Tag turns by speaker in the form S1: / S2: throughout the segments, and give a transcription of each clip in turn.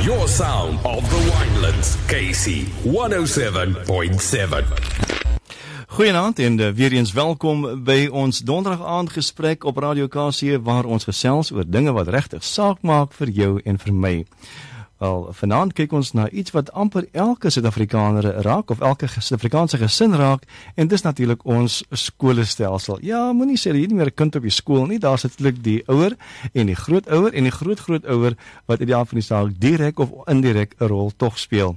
S1: Your sound of the Winelands, KC 107.7.
S2: Goeienaand en weer eens welkom by ons donderdag aand gesprek op Radio KC waar ons gesels oor dinge wat regtig saak maak vir jou en vir my. Wel, vanaand kyk ons na iets wat amper elke Suid-Afrikaner raak of elke Suid-Afrikaanse gesin raak en dis natuurlik ons skolestelsel. Ja, moenie sê jy nie meer 'n kind op die skool nie, daar sit natuurlik die ouer en die grootouer en die grootouer wat ideaal van die saak direk of indirek 'n rol tog speel.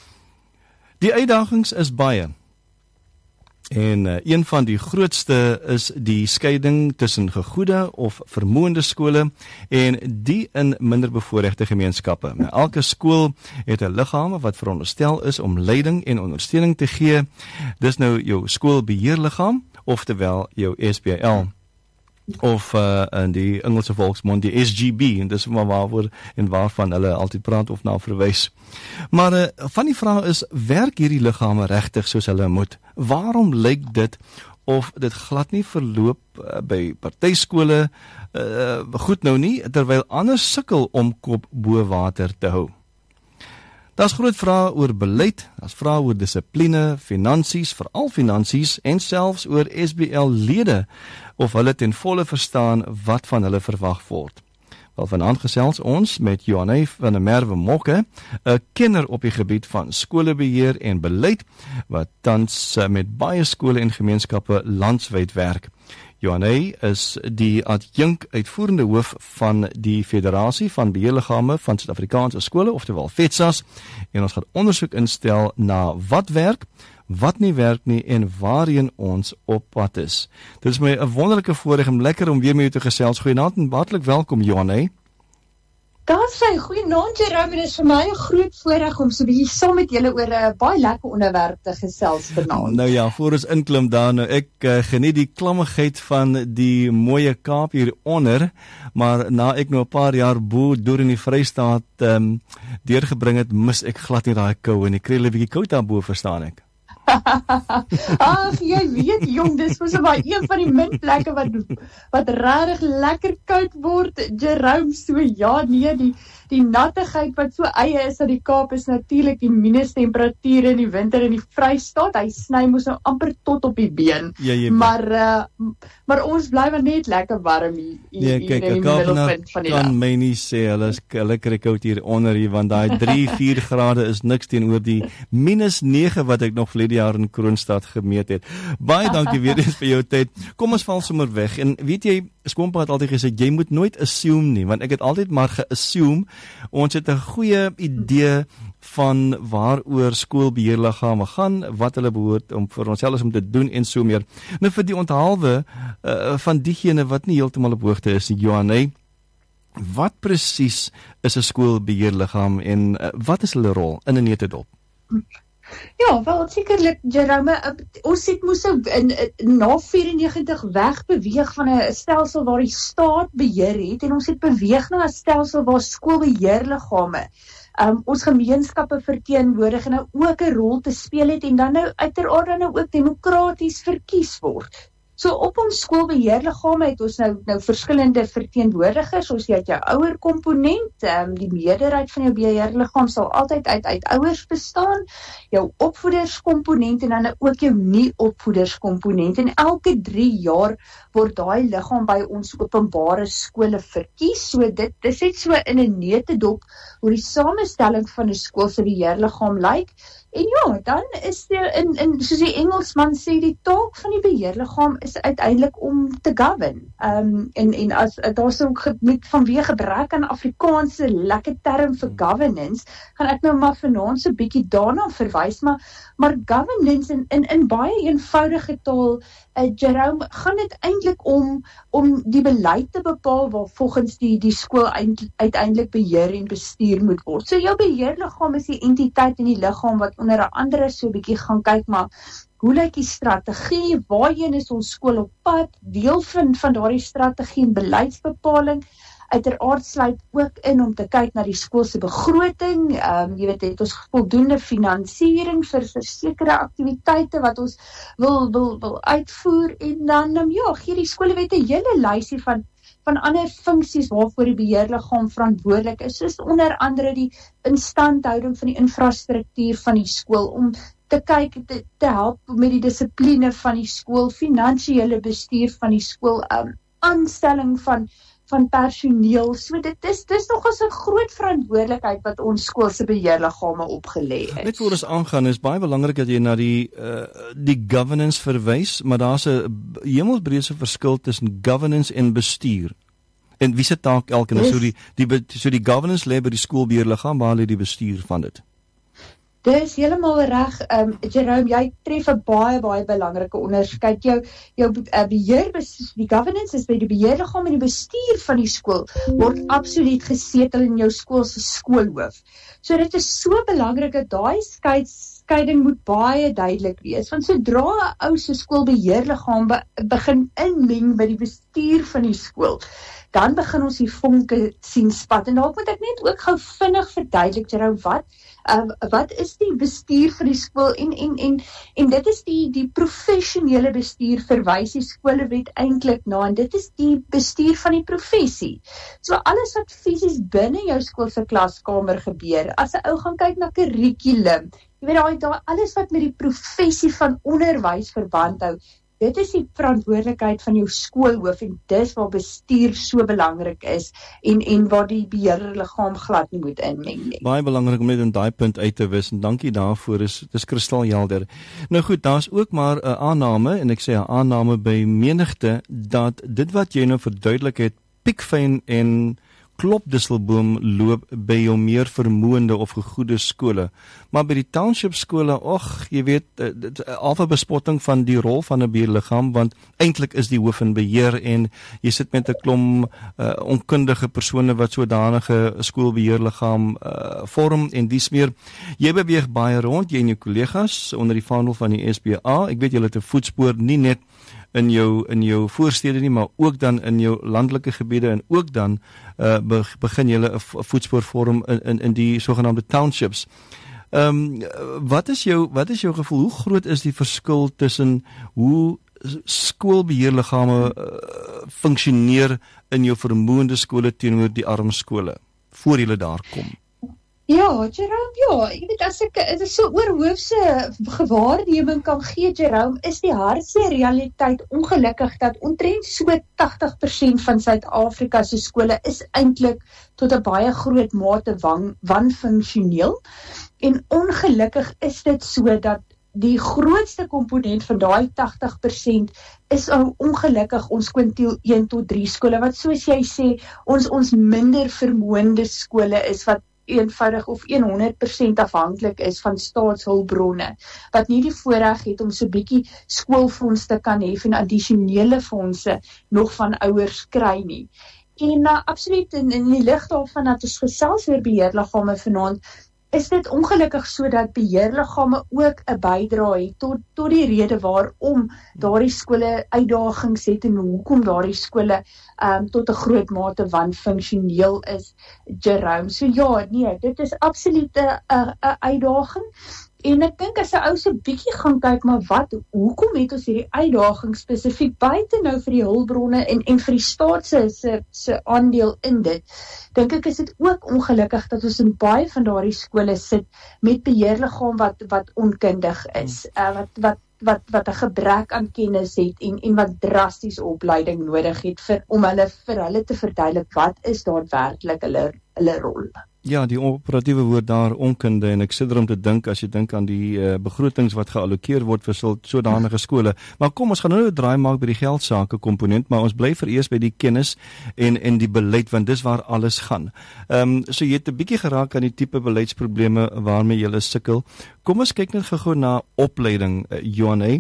S2: Die uitdagings is baie. En een van die grootste is die skeiding tussen gegoede of vermoënde skole en die in minder bevoorregte gemeenskappe. Nou, elke skool het 'n liggaam wat veronderstel is om leiding en ondersteuning te gee. Dis nou jou skoolbeheerliggaam, oftewel jou SBL. Of in die Engelse volksmond die SGB, en dis maar waaroor en waarvan hulle altyd praat of na verwys. Maar van die vraag is, werk hierdie liggame regtig soos hulle moet? Waarom lyk dit of dit glad nie verloop by partyskole goed nou nie, terwyl ander sukkel om kop bo water te hou? Daar's groot vrae oor beleid, daar's vrae oor dissipline, finansies, veral finansies en selfs oor SBL-lede of hulle ten volle verstaan wat van hulle verwag word. Wel, vanaand gesels ons met Johanne van der Merwe Mokke, 'n kenner op die gebied van skolebeheer en beleid, wat tans met baie skole en gemeenskappe landwyd werk. Johanne is die adjunk uitvoerende hoof van die Federasie van Beheerliggame van Suid-Afrikaanse skole, oftewel FETSAS, en ons gaan ondersoek instel na wat werk, wat nie werk nie en waarheen ons op pad is. Dit is my 'n wonderlike voorreg en lekker om weer met jou te gesels. Goeienaand en hartlik welkom, Johanne.
S3: Daar's sy, goeienaand Jerome, dit is vir my 'n groot voorreg om so 'n bietjie saam met julle oor 'n baie lekker onderwerp te gesels vanaand.
S2: Nou ja, voor ons inklim daar, nou ek geniet die klammigheid van die mooie Kaap hieronder, maar na ek nou 'n paar jaar deur in die Vrystaat deurgebring het, mis ek glad nie daai koue en ek kry 'n bietjie koud daarbo, verstaan ek.
S3: Ag, jy weet jong, dis mos maar een van die min plekke wat regtig lekker koud word, Jerome, so ja, nee, die nattigheid wat so eie is aan die Kaap is natuurlik die minustemperature in die winter in die Vrystaat, hy sny mos nou amper tot op die been,
S2: ja,
S3: maar ons bly maar net lekker warm hier
S2: kyk,
S3: in die middelpunt van die land.
S2: Kan my nie sê, hulle kry koud hier onder hier, want daai 3-4 grade is niks teenoor die -9 wat ek nog verlede jaar in Kroonstad gemeet het. Baie dankie weer eens vir jou tyd. Kom ons val sommer weg. En weet jy, Skoonpa het altyd gesê, jy moet nooit assume nie, want ek het altyd maar ge-assume, ons het 'n goeie idee van waaroor skoolbeheerliggame gaan, wat hulle behoort om vir onsself om te doen en so meer. Nou vir die onthaalwe van diegene wat nie heeltemal op hoogte is, Johanne, wat presies is 'n skoolbeheerliggaam en wat is hulle rol in 'n neutedop?
S3: Ja, wel sekerlik Jerome, ons het moes na 94 wegbeweeg van 'n stelsel waar die staat beheer het en ons het beweeg na 'n stelsel waar skoolbeheerliggame ons gemeenskappe verteenwoordig en nou ook 'n rol te speel het en dan nou uiteraard dan nou ook demokraties verkies word. So op ons skoolbeheerliggame het ons nou verskillende verteenwoordigers, ons het jou ouer komponent, die meerderheid van jou beheerliggaam sal altyd uit ouers bestaan, jou opvoederskomponent en dan ook jou nie-opvoederskomponent en elke 3 jaar word daai liggaam by ons openbare skole verkies, so dit is net so in 'n neutedop hoe die samestelling van 'n skool se beheerliggaam lyk. En ja, dan is in soos die Engelsman sê, die taak van die beheerliggaam is uiteindelik om te govern. En as daar's ook vanweë gebrek aan Afrikaanse lekker term vir governance, gaan ek nou maar vanaand so 'n bietjie daarna verwys, maar governance in baie eenvoudige taal, Jerome, gaan dit eintlik om die beleid te bepaal waar volgens die skool uiteindelik beheer en bestuur moet word. So jou beheerliggaam is die entiteit in die liggaam wat onder andere so 'n bietjie gaan kyk, maar hoe lyk die strategie, waarheen is ons skool op pad, deel van daardie strategie en beleidsbepaling. Uiteraard sluit ook in om te kyk na die skool se begroting. Jy weet, het ons voldoende finansiering vir sekere aktiwiteite wat ons wil uitvoer en dan gee die skole 'n hele lysie van van ander funksies waarvoor die beheerliggaam verantwoordelik is, soos onder andere die instandhouding van die infrastruktuur van die skool, om te kyk, te help met die dissipline van die skool, finansiële bestuur van die skool, aanstelling van personeel. So dit is nogals 'n groot verantwoordelikheid wat ons skoolse beheerliggame opgelê het.
S2: Net voor ons aangaan, is baie belangrik dat jy na die governance verwys, maar daar's 'n hemelsbreedse verskil tussen governance en bestuur. En wie se taak elkeen is? So die governance lê by die skoolbeheerliggaam, waar lê die bestuur van dit?
S3: Dis heeltemal reg, Jerome, jy tref 'n baie belangrike onderskeid. Jou beheer, die governance is by die beheerliggaam, en die bestuur van die skool word absoluut gesetel in jou skool se skoolhoof. So dit is so belangrik dat daai skeiding moet baie duidelik wees, want sodra 'n ou se skoolbeheerliggaam begin inmeng by die bestuur van die skool, dan begin ons die vonke sien spat. En dalk moet ek net ook gou vinnig verduidelik, Jerome, wat is die bestuur vir die skool, en dit is die professionele bestuur, verwys die skolewet eintlik na, en dit is die bestuur van die professie. So alles wat fisies binne jou skool se klaskamer gebeur, as 'n ou gaan kyk na kurrikulum, jy weet daai alles wat met die professie van onderwys verband hou, dit is die verantwoordelikheid van jou skoolhoof, en dis waar bestuur so belangrik is, en waar die beheerliggaam glad nie moet inmeng nie.
S2: Baie belangrik om net in daai punt uit te wis, en dankie daarvoor, dis kristalhelder. Nou goed, daar's ook maar 'n aanname, en ek sê 'n aanname by menigte, dat dit wat jy nou verduidelik het, Piekfyn en Klopdisselboom loop by jou meer vermoënde of gegoede skole. Maar by die township skole, jy weet, alfa bespotting van die rol van 'n beheerliggaam, want eintlik is die hoof in beheer, en jy sit met 'n klomp onkundige persone wat sodanige skoolbeheerliggaam vorm, en dies meer. Jy beweeg baie rond, jy en jou kollegas onder die vaandel van die SBA. Ek weet julle het 'n voetspoor nie net in jou voorstede nie, maar ook dan in jou landelike gebiede, en ook dan begin julle 'n voetspoor vorm in die sogenaamde townships. Wat is jou gevoel? Hoe groot is die verskil tussen hoe skoolbeheerliggame funksioneer in jou vermoënde skole teenoor die arm skole, voor julle daar kom?
S3: Ja, Jerome, jy weet, as ek so oorhoofse gewaarneming kan gee, Jerome, is die harde realiteit ongelukkig dat omtrent so 80% van Suid-Afrika se skole is eintlik tot 'n baie groot mate wanfunksioneel, en ongelukkig is dit so dat die grootste komponent van daai 80% is ongelukkig ons kwintiel 1 tot 3 skole, wat soos jy sê, ons minder vermoënde skole is, wat eenvoudig of 100% afhanklik is van staatshulpbronne, wat nie die voorreg het om so bietjie skoolfonds te kan hê en addisionele fondse nog van ouers kry nie. En absoluut in die lig daarvan dat ons gesels oor beheerliggame vanaand, is dit ongelukkig so dat beheerliggame ook 'n bydrae het tot die rede waarom daardie skole uitdagings het, en hoekom daardie skole tot 'n groot mate wanfunksioneel is, Jerome. So ja, nee, dit is absoluut 'n uitdaging. En ek dink as 'n ou so bietjie gaan kyk, maar hoekom het ons hierdie uitdaging spesifiek buite nou vir die hulpbronne en vir die staat se aandeel in dit, dink ek is dit ook ongelukkig dat ons in baie van daardie skole sit met beheerliggaam wat onkundig is, wat 'n gebrek aan kennis het en wat drastiese opleiding nodig het om vir hulle te verduidelik wat is daadwerklik hulle rol.
S2: Ja, die operatiewe woord daar, onkunde, en ek sit om te dink, as jy dink aan die begrotings wat geallokeer word vir sodanige skole. Maar kom, ons gaan nou 'n draai maak by die geldsake komponent, maar ons bly vereers by die kennis en die beleid, want dis waar alles gaan. So jy het 'n bietjie geraak aan die tipe beleidsprobleme waarmee jy sukkel. Kom ons kyk net gou na opleiding, Johanne.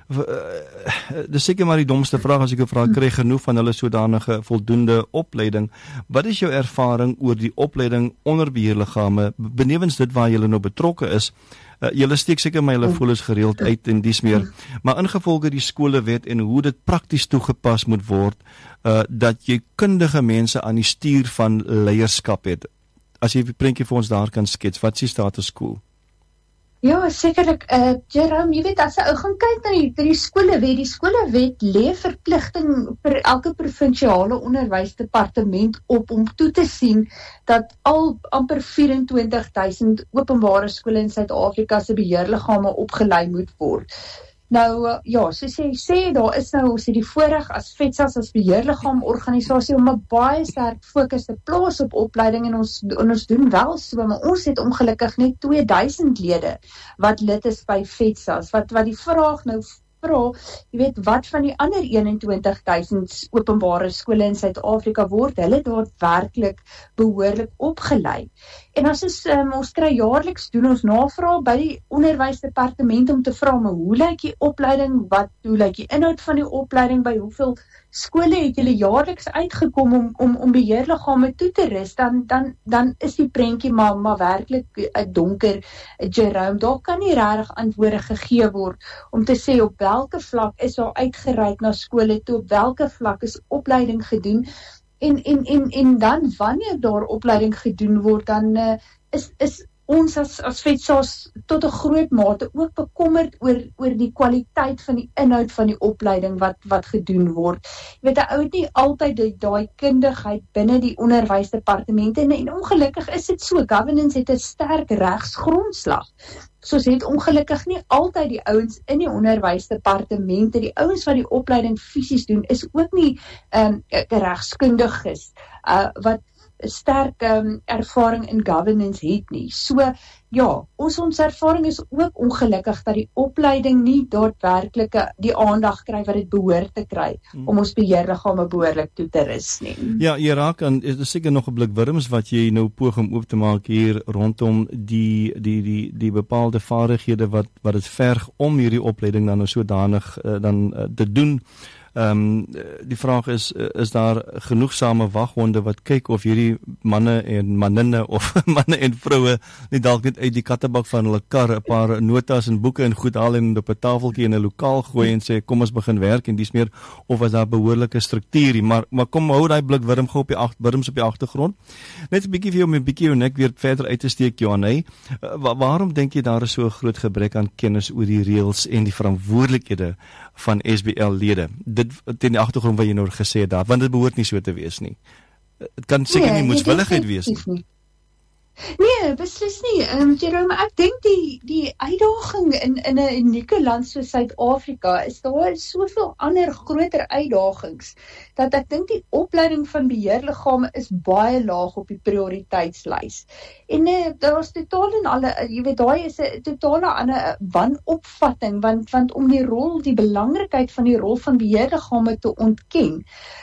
S2: Dis seker maar die domste vraag as ek jou vra, kry genoeg van hulle sodanige voldoende opleiding. Wat is jou ervaring oor die opleiding onder beheerliggame, benewens dit waar julle nou betrokke is? Julle steek seker my hulle voel is gereeld uit en dies meer, maar ingevolge die skolewet en hoe dit prakties toegepas moet word, dat jy kundige mense aan die stuur van leierskap het. As jy 'n prentjie vir ons daar kan skets, wat is die status quo?
S3: Ja, sekerlik. Jerome, jy weet, as jy gaan kyk na die skolewet, die skolewet lê verpligting vir elke provinsiale onderwysdepartement op om toe te sien dat al amper 24,000 openbare skole in Suid-Afrika se beheerliggame opgelei moet word. Nou, ja, soos jy sê, daar is nou, ons het die voorreg as FETSAS as beheerliggaam organisasie om 'n baie sterk fokus te plaas op opleiding en ons doen wel so, maar ons het ongelukkig net 2000 lede wat lid is by FETSAS, wat die vraag nou vra, jy weet, wat van die ander 21,000 openbare skole in Suid-Afrika word hulle daadwerklik behoorlik opgelei. En as ons kry jaarliks doen ons navraag by die onderwysdepartement om te vra, maar hoe lyk die opleiding, hoe lyk die inhoud van die opleiding, by hoeveel skole het julle jaarliks uitgekom om beheerliggame toe te rus, dan is die prentjie maar werklik donker, Jerome. Daar kan nie regtig antwoorde gegee word om te sê op welke vlak is daar uitgereik na skole toe, op welke vlak is opleiding gedoen, en dan wanneer daar opleiding gedoen word, dan is ons as FETSAS tot 'n groot mate ook bekommerd oor die kwaliteit van die inhoud van die opleiding wat gedoen word. Jy weet, 'n ou het nie altyd daai kundigheid binne die onderwysdepartemente en ongelukkig is dit so, governance het 'n sterk regsgrondslag. So het ongelukkig nie altyd die ouens in die onderwysdepartemente, die ouens wat die opleiding fisies doen, is ook nie regskundiges wat sterk ervaring in governance het nie. So, ja, ons ervaring is ook ongelukkig dat die opleiding nie daadwerklik die aandag kry wat dit behoort te kry om ons beheerliggame behoorlik toe te rus nie.
S2: Ja, jy raak aan, is seker nog 'n blik wurms wat jy nou poog om oop te maak hier rondom die bepaalde vaardighede wat dit verg om hierdie opleiding dan nou sodanig te doen. Die vraag is daar genoegsame waghonde wat kyk of hierdie manne en manninne of manne en vroue nie dalk net uit die kattebak van hulle kar 'n paar notas en boeke en goed haal en op 'n tafeltjie in 'n lokaal gooi en sê kom ons begin werk en dis meer, of is daar behoorlike struktuur, maar kom hou daai blik wurm gou op die wurms op die agtergrond. Net 'n bietjie vir jou om 'n bietjie jou nek weer verder uit te steek, Johanne. Waarom dink jy daar is so 'n groot gebrek aan kennis oor die reëls en die verantwoordelikhede van SBL-lede? Dit teen die agtergrond wat jy nou gesê het daar, want dit behoort nie so te wees nie. Dit kan seker nie moetswilligheid wees nie.
S3: Nee, beslis nie. Jerome, ek dink die uitdaging in 'n unieke land soos Suid-Afrika is daar soveel ander groter uitdagings dat ek dink die opleiding van beheerliggame is baie laag op die prioriteitslys. En daar is totaal en alle, jy weet, daai is 'n totale ander wanopvatting want om die belangrikheid van die rol van beheerliggame te ontken,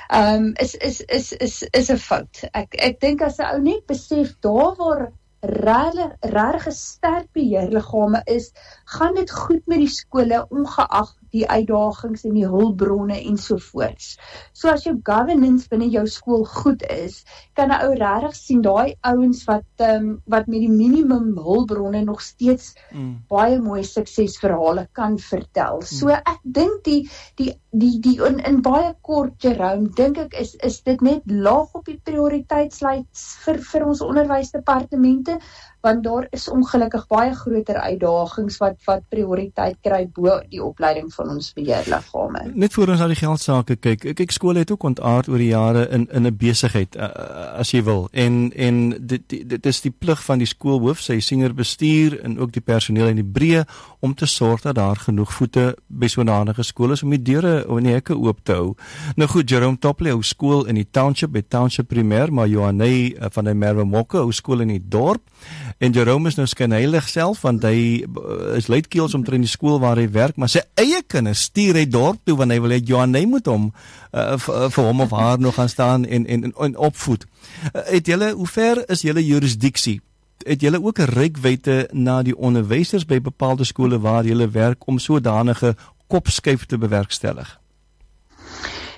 S3: is 'n fout. Ek dink as 'n ou net besef daar waar regtig sterk beheerliggame is, gaan dit goed met die skole ongeag die uitdagings en die hulpbronne ensovoorts. So as jou governance binne jou skool goed is, kan 'n ou regtig sien daai ouens wat met die minimum hulpbronne nog steeds baie mooi suksesverhale kan vertel. So ek dink die in baie kort, Jerome, dink ek is dit net laag op die prioriteitslys vir ons onderwysdepartemente, want daar is ongelukkig baie groter uitdagings wat prioriteit kry bo die opleiding van ons beheerliggame.
S2: Net voor ons na die geldsake kyk, skole het ook ontaard oor die jare in 'n besigheid, as jy wil, en dit is die plig van die skoolhoof, sy senior bestuur en ook die personeel in die breë om te sorg dat daar genoeg voete by sodanige skole is om die deure en die hekke oop te hou. Nou goed, Jerome Topley hou skool in die township, by township primêr, maar Johanne van die Merwe Mokke hou skool in die dorp. En Jerome is nou skynheilig self, want hy is luidkeels omtrent in die skool waar hy werk, maar sy eie kinders stuur hy dorp toe, want hy wil hê Johanne moet hom vir hom of haar nog gaan staan en opvoed. Hoe ver is julle jurisdiksie? Het julle ook 'n reikwyte na die onderwysers by bepaalde skole waar julle werk om sodanige kopskuif te bewerkstellig?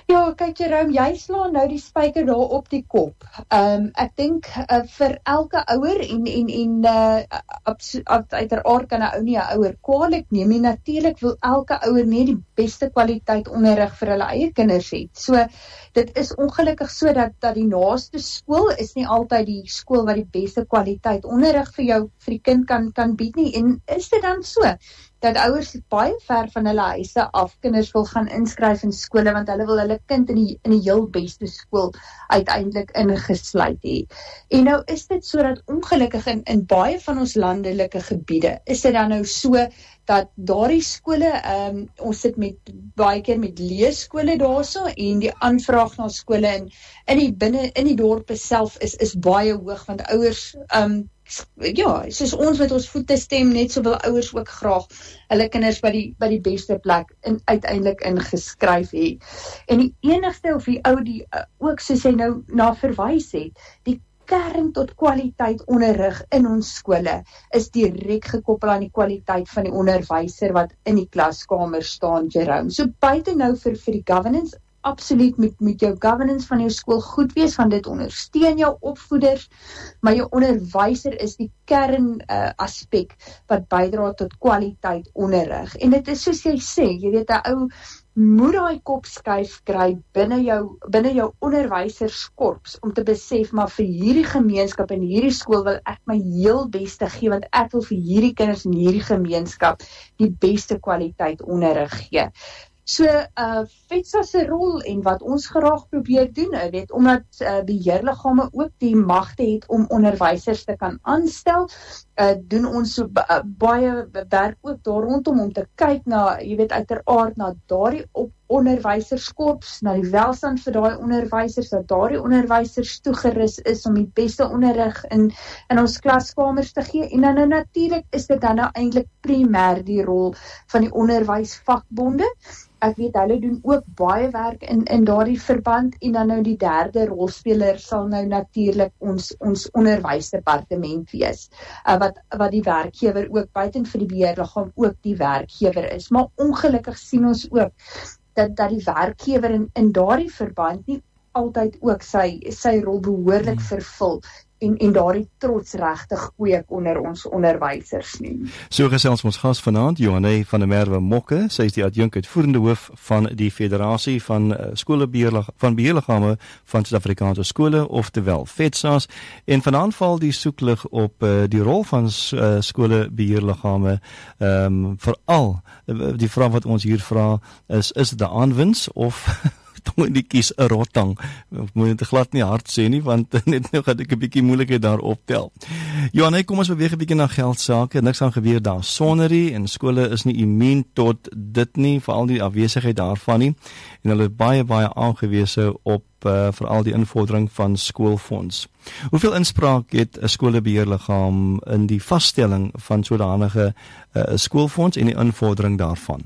S3: Ja, kyk Jerome, jy slaan nou die spyker daar op die kop. Ek dink vir elke ouer en uiteraard kan 'n ou nie 'n ouer kwaadlik neem nie. Natuurlik wil elke ouer nie die beste kwaliteit onderrig vir hulle eie kinders hê. So dit is ongelukkig so dat die naaste skool is nie altyd die skool wat die beste kwaliteit onderrig vir die kind kan bied nie. En is dit dan so dat ouers baie ver van hulle huise af kinders wil gaan inskryf in skole want hulle wil hulle kind in die heel beste skool uiteindelik ingesluit hê. En nou is dit so dat ongelukkig in baie van ons landelike gebiede is dit dan nou so dat daardie skole, ons sit baie keer met leeskole daarso en die aanvraag na skole in die dorpe self is baie hoog want ouers soos ons met ons voete stem, net so wil ouers ook graag hulle kinders by die beste plek uiteindelik ingeskryf hê. En die enigste of die ou ook soos hy nou na verwys het, die kern tot kwaliteit onderrig in ons skole is direk gekoppel aan die kwaliteit van die onderwyser wat in die klaskamer staan, Jerome. So buite nou vir die governance, absoluut met jou governance van jou skool goed wees, want dit ondersteun jou opvoeders, maar jou onderwyser is die kern aspek wat bydra tot kwaliteit onderrig. En dit is soos jy sê, jy weet 'n ou moet daai kop skuif kry binne jou onderwyserskorps om te besef, maar vir hierdie gemeenskap en hierdie skool wil ek my heel beste gee, want ek wil vir hierdie kinders in hierdie gemeenskap die beste kwaliteit onderrig gee. So, FETSA se rol en wat ons graag probeer doen, weet, omdat beheerliggame ook die magte het om onderwysers te kan aanstel, doen ons so baie werk ook daar rondom om te kyk na, jy weet, uiteraard na daardie onderwyserskorps, na die welstand vir daai onderwysers, dat daardie onderwysers toegerus is om die beste onderrig in ons klaskamers te gee. En dan natuurlik is dit dan nou eintlik primêr die rol van die onderwysvakbonde. Ek weet hulle doen ook baie werk in daardie verband en dan nou die derde rolspeler sal nou natuurlik ons onderwysdepartement wees. Wat die werkgewer ook buiten vir die beheerliggaam ook die werkgewer is. Maar ongelukkig sien ons ook dat die werkgewer in daardie verband nie altyd ook sy rol behoorlik vervul en daardie trots regtig kweek onder ons onderwysers nie.
S2: So gesels ons gas vanaand, Johanne van der Merwe Mokke. Sy is die adjunkuitvoerende hoof van die Federasie van Beheerliggame van Suid-Afrikaanse skole, oftewel FETSA's. En vanaand val die soeklig op die rol van skolebeheerliggame. Veral die vraag wat ons hier vra is dit 'n aanwins of moet nie kies 'n rottang. Moet dit glad nie hard sê nie, want net nou gaan ek 'n bietjie moeilikheid daar optel. Johanne, kom ons beweeg 'n bietjie na geldsaake. Niks gaan gebeur daar sonder nie en skole is nie immuun tot dit nie, veral die afwesigheid daarvan nie. En hulle is baie aangewese op veral die invordering van skoolfonds. Hoeveel inspraak het 'n skolebeheerliggaam in die vaststelling van sodanige skoolfonds en die invordering daarvan?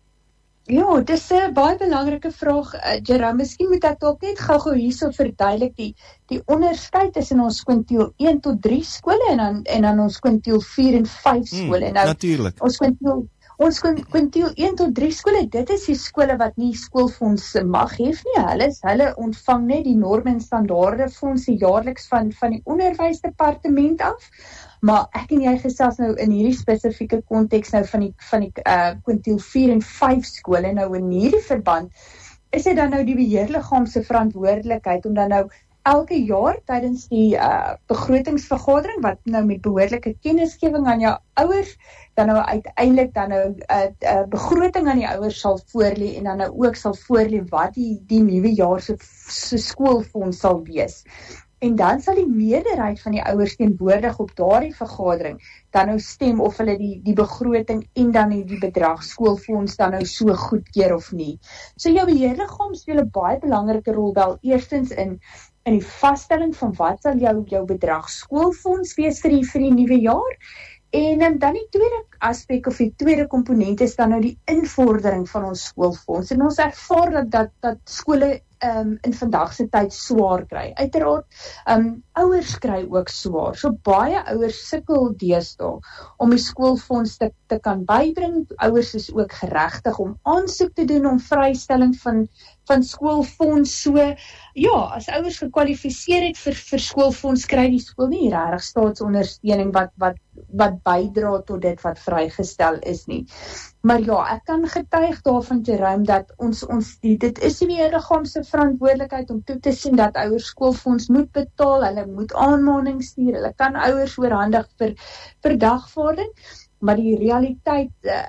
S3: Ja, dis 'n baie belangrike vraag, Jerome. Miskien moet ek dalk net gou hierso verduidelik die onderskeid tussen ons kwintiel 1 tot 3 skole en dan ons kwintiel 4 en 5 skole. Nou,
S2: natuurlijk.
S3: Ons kwintiel 1 tot 3 skole, dit is die skole wat nie skoolfonds mag hê nie. Hulle ontvang net die norme en standaarde fondse jaarliks van die onderwysdepartement af. Maar ek en jy gesels nou in hierdie spesifieke konteks nou van die kwintiel 4 en 5 skole. Nou in hierdie verband is dit dan nou die beheerliggaam se verantwoordelikheid om dan nou elke jaar tydens die begrotingsvergadering wat nou met behoorlike kennisgewing aan jou ouers dan nou uiteindelik dan nou begroting aan die ouers sal voorlê en dan nou ook sal voorlê wat die nuwe jaar se skoolfonds sal wees. En dan sal die meerderheid van die ouers teenwoordig op daardie vergadering dan nou stem of hulle die begroting en dan die bedrag skoolfonds dan nou so goedkeur of nie. So jou beheerliggaam speel 'n baie belangrike rol wel eerstens in die vaststelling van wat sal jou bedrag skoolfonds wees vir die nuwe jaar. En dan die tweede aspek of die tweede komponent is dan nou die invordering van ons skoolfonds. En ons ervaar dat skole in vandag se tyd swaar kry. Uiteraard, ouers kry ook swaar. So baie ouers sukkel deesdae om die skoolfonds te kan bybring. Ouers is ook geregtig om aansoek te doen om vrystelling van skoolfonds. So ja, as ouers gekwalifiseer het vir skoolfonds, kry die skool nie regtig staatsondersteuning wat bydra tot dit wat vrygestel is nie. Maar ja, ek kan getuig daarvan, Jerome, dat dit is die liggaam se verantwoordelikheid om toe te sien dat ouers skoolfonds moet betaal, hulle moet aanmaning stuur, hulle kan ouers oorhandig vir dagvaarding, maar die realiteit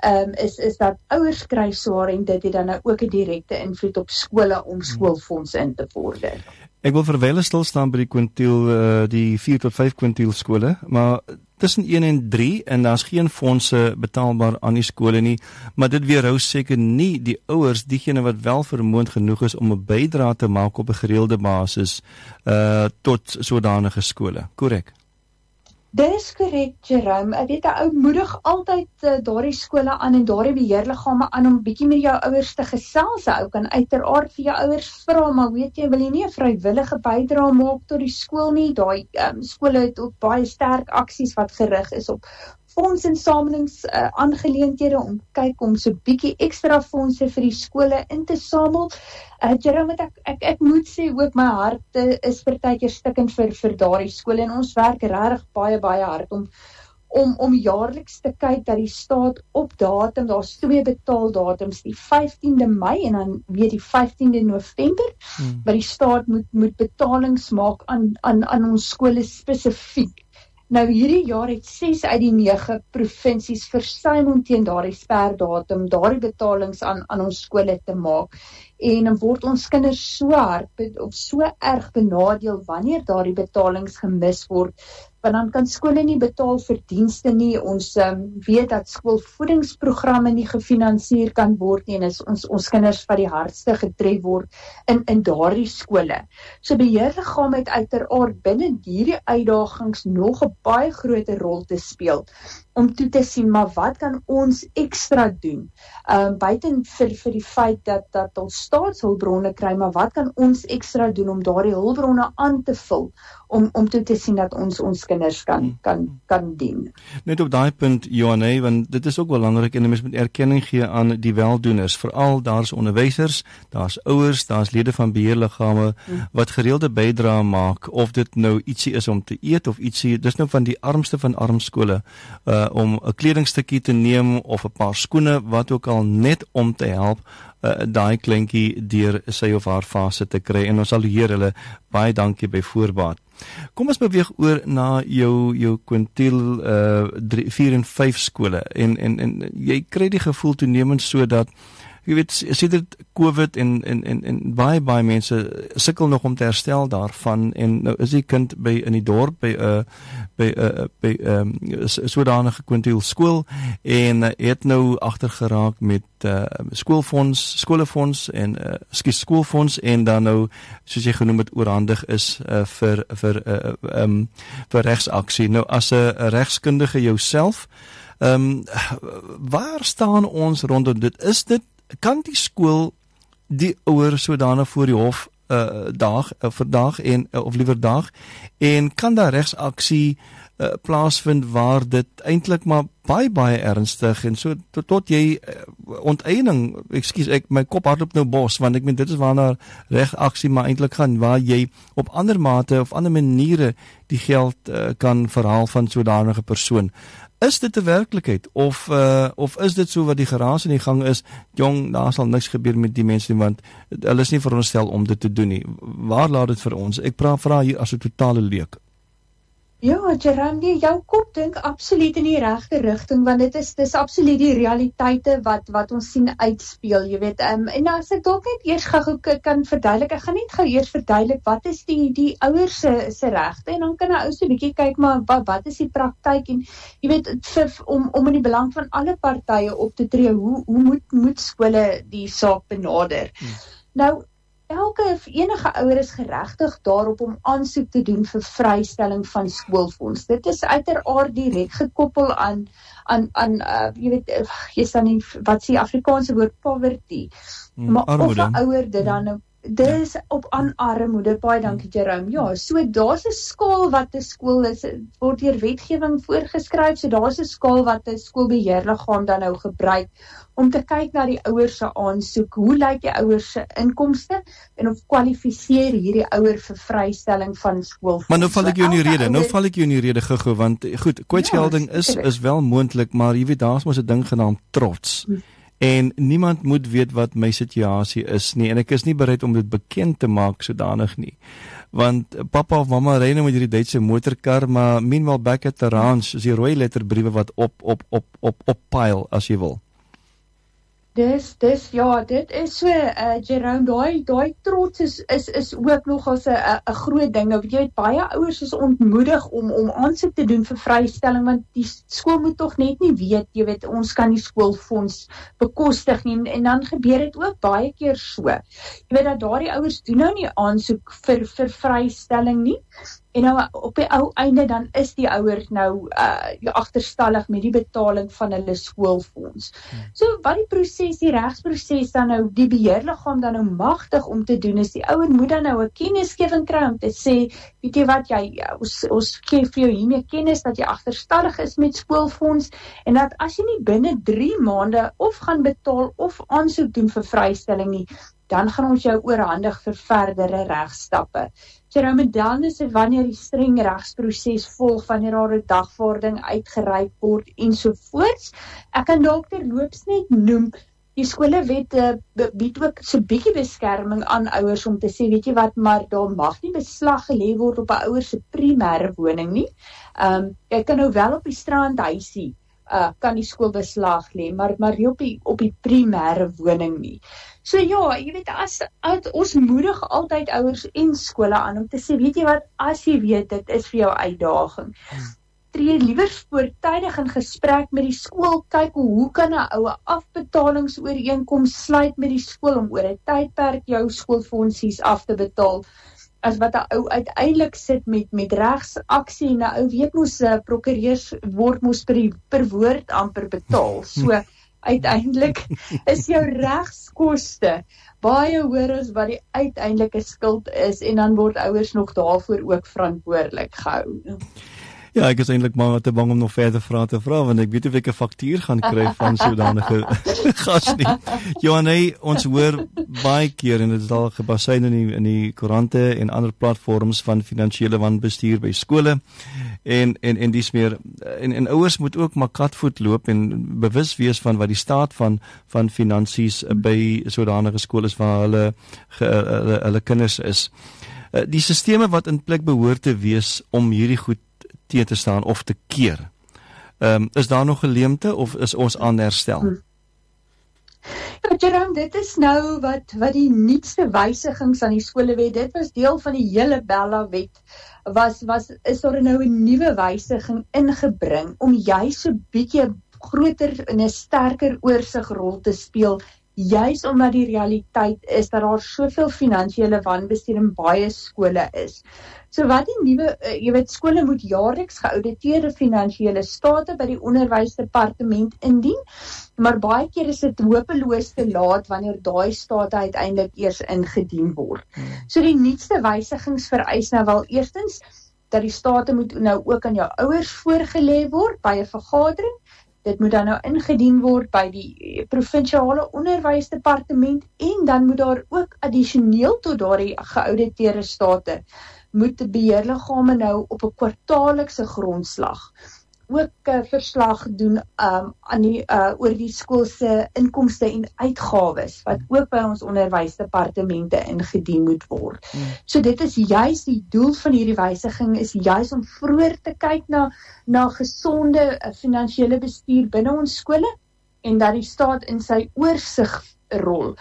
S3: is dat ouers kry swaar en dit het dan nou ook 'n direkte invloed op skole om skoolfonds in te vorder.
S2: Ek wil verwyle stil staan by die kwintiel, die 4 tot 5 kwintiel skole, maar tussen 1 en 3 en daar's geen fondse betaalbaar aan die skole nie, maar dit weerhou seker nie die ouers, diegene wat wel vermoënd genoeg is om 'n bydrae te maak op 'n gereelde basis tot sodanige skole. Korrek.
S3: Dis korrek, Jerome. Ek weet 'n ou moedig altyd daardie skole aan en daardie beheerliggame aan om bietjie met jou ouers te gesels. 'n Ou kan uiteraard vir jou ouers vra, maar weet jy, wil jy nie 'n vrywillige bydrae maak tot die skool nie? Daai skole het ook baie sterk aksies wat gerig is op fondsinsamelings aangeleenthede om kyk om so bietjie ekstra fondse vir die skole in te samel. Jerome, ek moet sê ook my hart is partykeer stikkend vir daardie skole en ons werk regtig baie hard om jaarliks te kyk dat die staat op datum, daar's 2 betaaldatums, die 15de Mei en dan weer die 15de November, maar die staat moet betalings maak aan ons skole spesifiek. Nou hierdie jaar het 6 uit die 9 provinsies versuim om teen daardie sperdatum, daardie betalings aan ons skole te maak. En dan word ons kinders so hard of so erg benadeel wanneer daardie betalings gemis word, want dan kan skole nie betaal vir dienste nie. Ons weet dat skoolvoedingsprogramme nie gefinansier kan word nie en is ons kinders wat die hardste getref word in daardie skole. So beheerliggaam het uiteraard binne hierdie uitdagings nog 'n baie groter rol te speel om toe te sien, maar wat kan ons ekstra doen? Buiten vir die feit dat ons staatshulpbronne kry, maar wat kan ons ekstra doen om daardie hulpbronne aan te vul, om toe te sien dat ons kinders kan dien.
S2: Net op daai punt, Johanne, want dit is ook belangrik en mens moet erkenning gee aan die weldoeners, veral daar's onderwysers, daar's ouers, daar's lede van beheerliggame wat gereelde bydrae maak, of dit nou ietsie is om te eet of ietsie, dis nou van die armste van arm skole, om 'n kledingstukkie te neem of 'n paar skoene, wat ook al, net om te help daai kleintjie deur sy of haar fase te kry, en ons sal hulle baie dankie by voorbaat. Kom ons beweeg oor na jou kwintiel 4 en 5 skole, en jy kry die gevoel toenemend so dat, jy weet, sedert COVID en baie mense sukkel nog om te herstel daarvan, en nou is die kind in die dorp by sodanige kwintiel skool, en het nou agtergeraak met skoolfonds en skoolfonds, en dan nou, soos jy genoem het, oorhandig is vir regsaksie. Nou as 'n regskundige jouself, waar staan ons rondom dit? Kan die skool die ouer sodanig voor die hof verdaag of liewer daag, en kan daar regsaksie plaasvind waar dit eintlik maar baie ernstig en so tot jy onteiening, my kop hardloop nou bos, want ek meen dit is waarna regsaksie maar eintlik gaan, waar jy op ander mate of ander maniere die geld kan verhaal van sodanige persoon. Is dit 'n werklikheid of is dit so wat die geraas in die gang is, jong, daar sal niks gebeur met die mense nie, want hulle is nie veronderstel om dit te doen nie. Waar laat dit vir ons? Ek vra hier as 'n totale leek.
S3: Ja, Jerome, jou kop dink absoluut in die regte rigting, want dis absoluut die realiteite wat ons sien uitspeel, jy weet. En as ek dalk net eers gou kan verduidelik, ek gaan net gou eers verduidelik wat is die ouers se regte, en dan kan 'n ou so 'n bietjie kyk maar wat is die praktyk, en jy weet, om in die belang van alle partye op te tree, hoe moet skole die saak benader? Nou, enige ouer is geregtig daarop om aansoek te doen vir vrystelling van skoolfonds. Dit is uiteraard direk gekoppel aan jy weet, wat is die Afrikaanse woord, poverty. Maar armoede. Of 'n ouer dit dan dis op aan armoede, baie dankie Jerome. Ja, so daar's 'n skaal wat 'n skool is, word deur wetgewing voorgeskryf, so daar's 'n skaal wat 'n skoolbeheerliggaam dan nou gebruik om te kyk na die ouers se aansoek, hoe lyk die ouers se inkomste en of kwalifiseer hierdie ouer vir vrystelling van skoolfonds.
S2: Maar nou val ek jou in die rede, gou-gou, want goed, kwytskelding is wel moontlik, maar jy weet daar's mos 'n ding genaamd trots. En niemand moet weet wat my situasie is nie, en ek is nie bereid om dit bekend te maak sodanig nie. Want pappa of mamma ry nou met hierdie Duitse motorkar, maar meanwhile back at the ranch is die rooi letterbriewe wat op pile, as jy wil.
S3: Dis ja, dit is so Jerome, daai trots is ook nog as 'n groot ding. Jy weet baie ouers is ontmoedig om aansoek te doen vir vrystelling, want die skool moet tog net nie weet, jy weet, ons kan die skoolfonds bekostig nie, en dan gebeur dit ook baie keer so. Jy weet dat daardie ouers doen nou nie aansoek vir vrystelling nie. En nou op die ou einde dan is die ouer nou agterstallig met die betaling van hulle skoolfonds. So wat die regsproses dan nou die beheerliggaam dan nou magtig om te doen is die ouer moet dan nou 'n kennisgewing kry om te sê, weet jy wat, ons gee vir jou hiermee kennis dat jy agterstallig is met skoolfonds en dat as jy nie binne 3 maande of gaan betaal of aansoek doen vir vrystelling nie, dan gaan ons jou oorhandig vir verdere regstappe. Jerome, dan is dit wanneer die streng regsproses volg, wanneer daar 'n dagvaarding uitgereik word ensovoorts. Ek kan dalk terloops net noem, die skolewet bied ook so 'n bietjie beskerming aan ouers om te sê, weet jy wat, maar daar mag nie beslag gelê word op 'n ouer se primêre woning nie. Jy kan nou wel op die strandhuisie kan die skool beslag lê, maar nie op die primêre woning nie. So ja, jy weet, as ons moedig altyd ouers en skole aan om te sê, weet jy wat, as jy weet, dit is vir jou uitdaging. Tree liewer voortydig in gesprek met die skool, kyk hoe kan 'n ou 'n afbetalingsooreenkoms sluit met die skool om oor 'n tydperk jou skoolfondsies af te betaal, as wat 'n ou uiteindelik sit met regsaksie en 'n ou weet mos prokureurs word mos per woord amper betaal. So uiteindelik is jou regskoste baie hoër as wat die uiteindelike skuld is en dan word ouers nog daarvoor ook verantwoordelik gehou.
S2: Ja, ek is eintlik maar te bang om nog verder vrae te vra, want ek weet of ek 'n faktuur gaan kry van sodanige gas nie. Johanne, ons hoor baie keer en dit is al gebaseer in die koerante en ander platforms van finansiële wanbestuur by skole en dis meer en ouers moet ook maar katvoet loop en bewus wees van wat die staat van finansies by sodanige skole is waar hulle kinders is. Die sisteme wat in plek behoort te wees om hierdie goed teen te staan of te keer. Is daar nog 'n leemte of is ons aan herstel?
S3: Ja, Jerome, dit is nou wat die nuutste wysigings aan die skolewet, dit was deel van die hele Bella-wet, is daar nou 'n nuwe wysiging ingebring om juis so 'n bietjie groter en 'n sterker oorsigrol te speel, juis omdat die realiteit is dat daar soveel finansiële wanbestuur in baie skole is. So wat die nuwe, jy weet, skole moet jaarliks geauditeerde finansiële state by die onderwysdepartement indien, maar baie keer is dit hopeloos te laat wanneer daai state uiteindelik eers ingedien word. So die nuutste wysigings vereis nou wel eerstens dat die state moet nou ook aan jou ouers voorgelê word by 'n vergadering. Dit moet dan nou ingedien word by die provinsiale onderwysdepartement en dan moet daar ook addisioneel tot daardie geauditeerde state moet die beheerliggame nou op 'n kwartaallikse grondslag ook verslag doen oor die skool se inkomste en uitgawes wat ook by ons onderwysdepartemente ingedien moet word. So dit is juis die doel van hierdie wysiging is juis om vroeër te kyk na gesonde finansiële bestuur binne ons skole en dat die staat in sy oorsigrol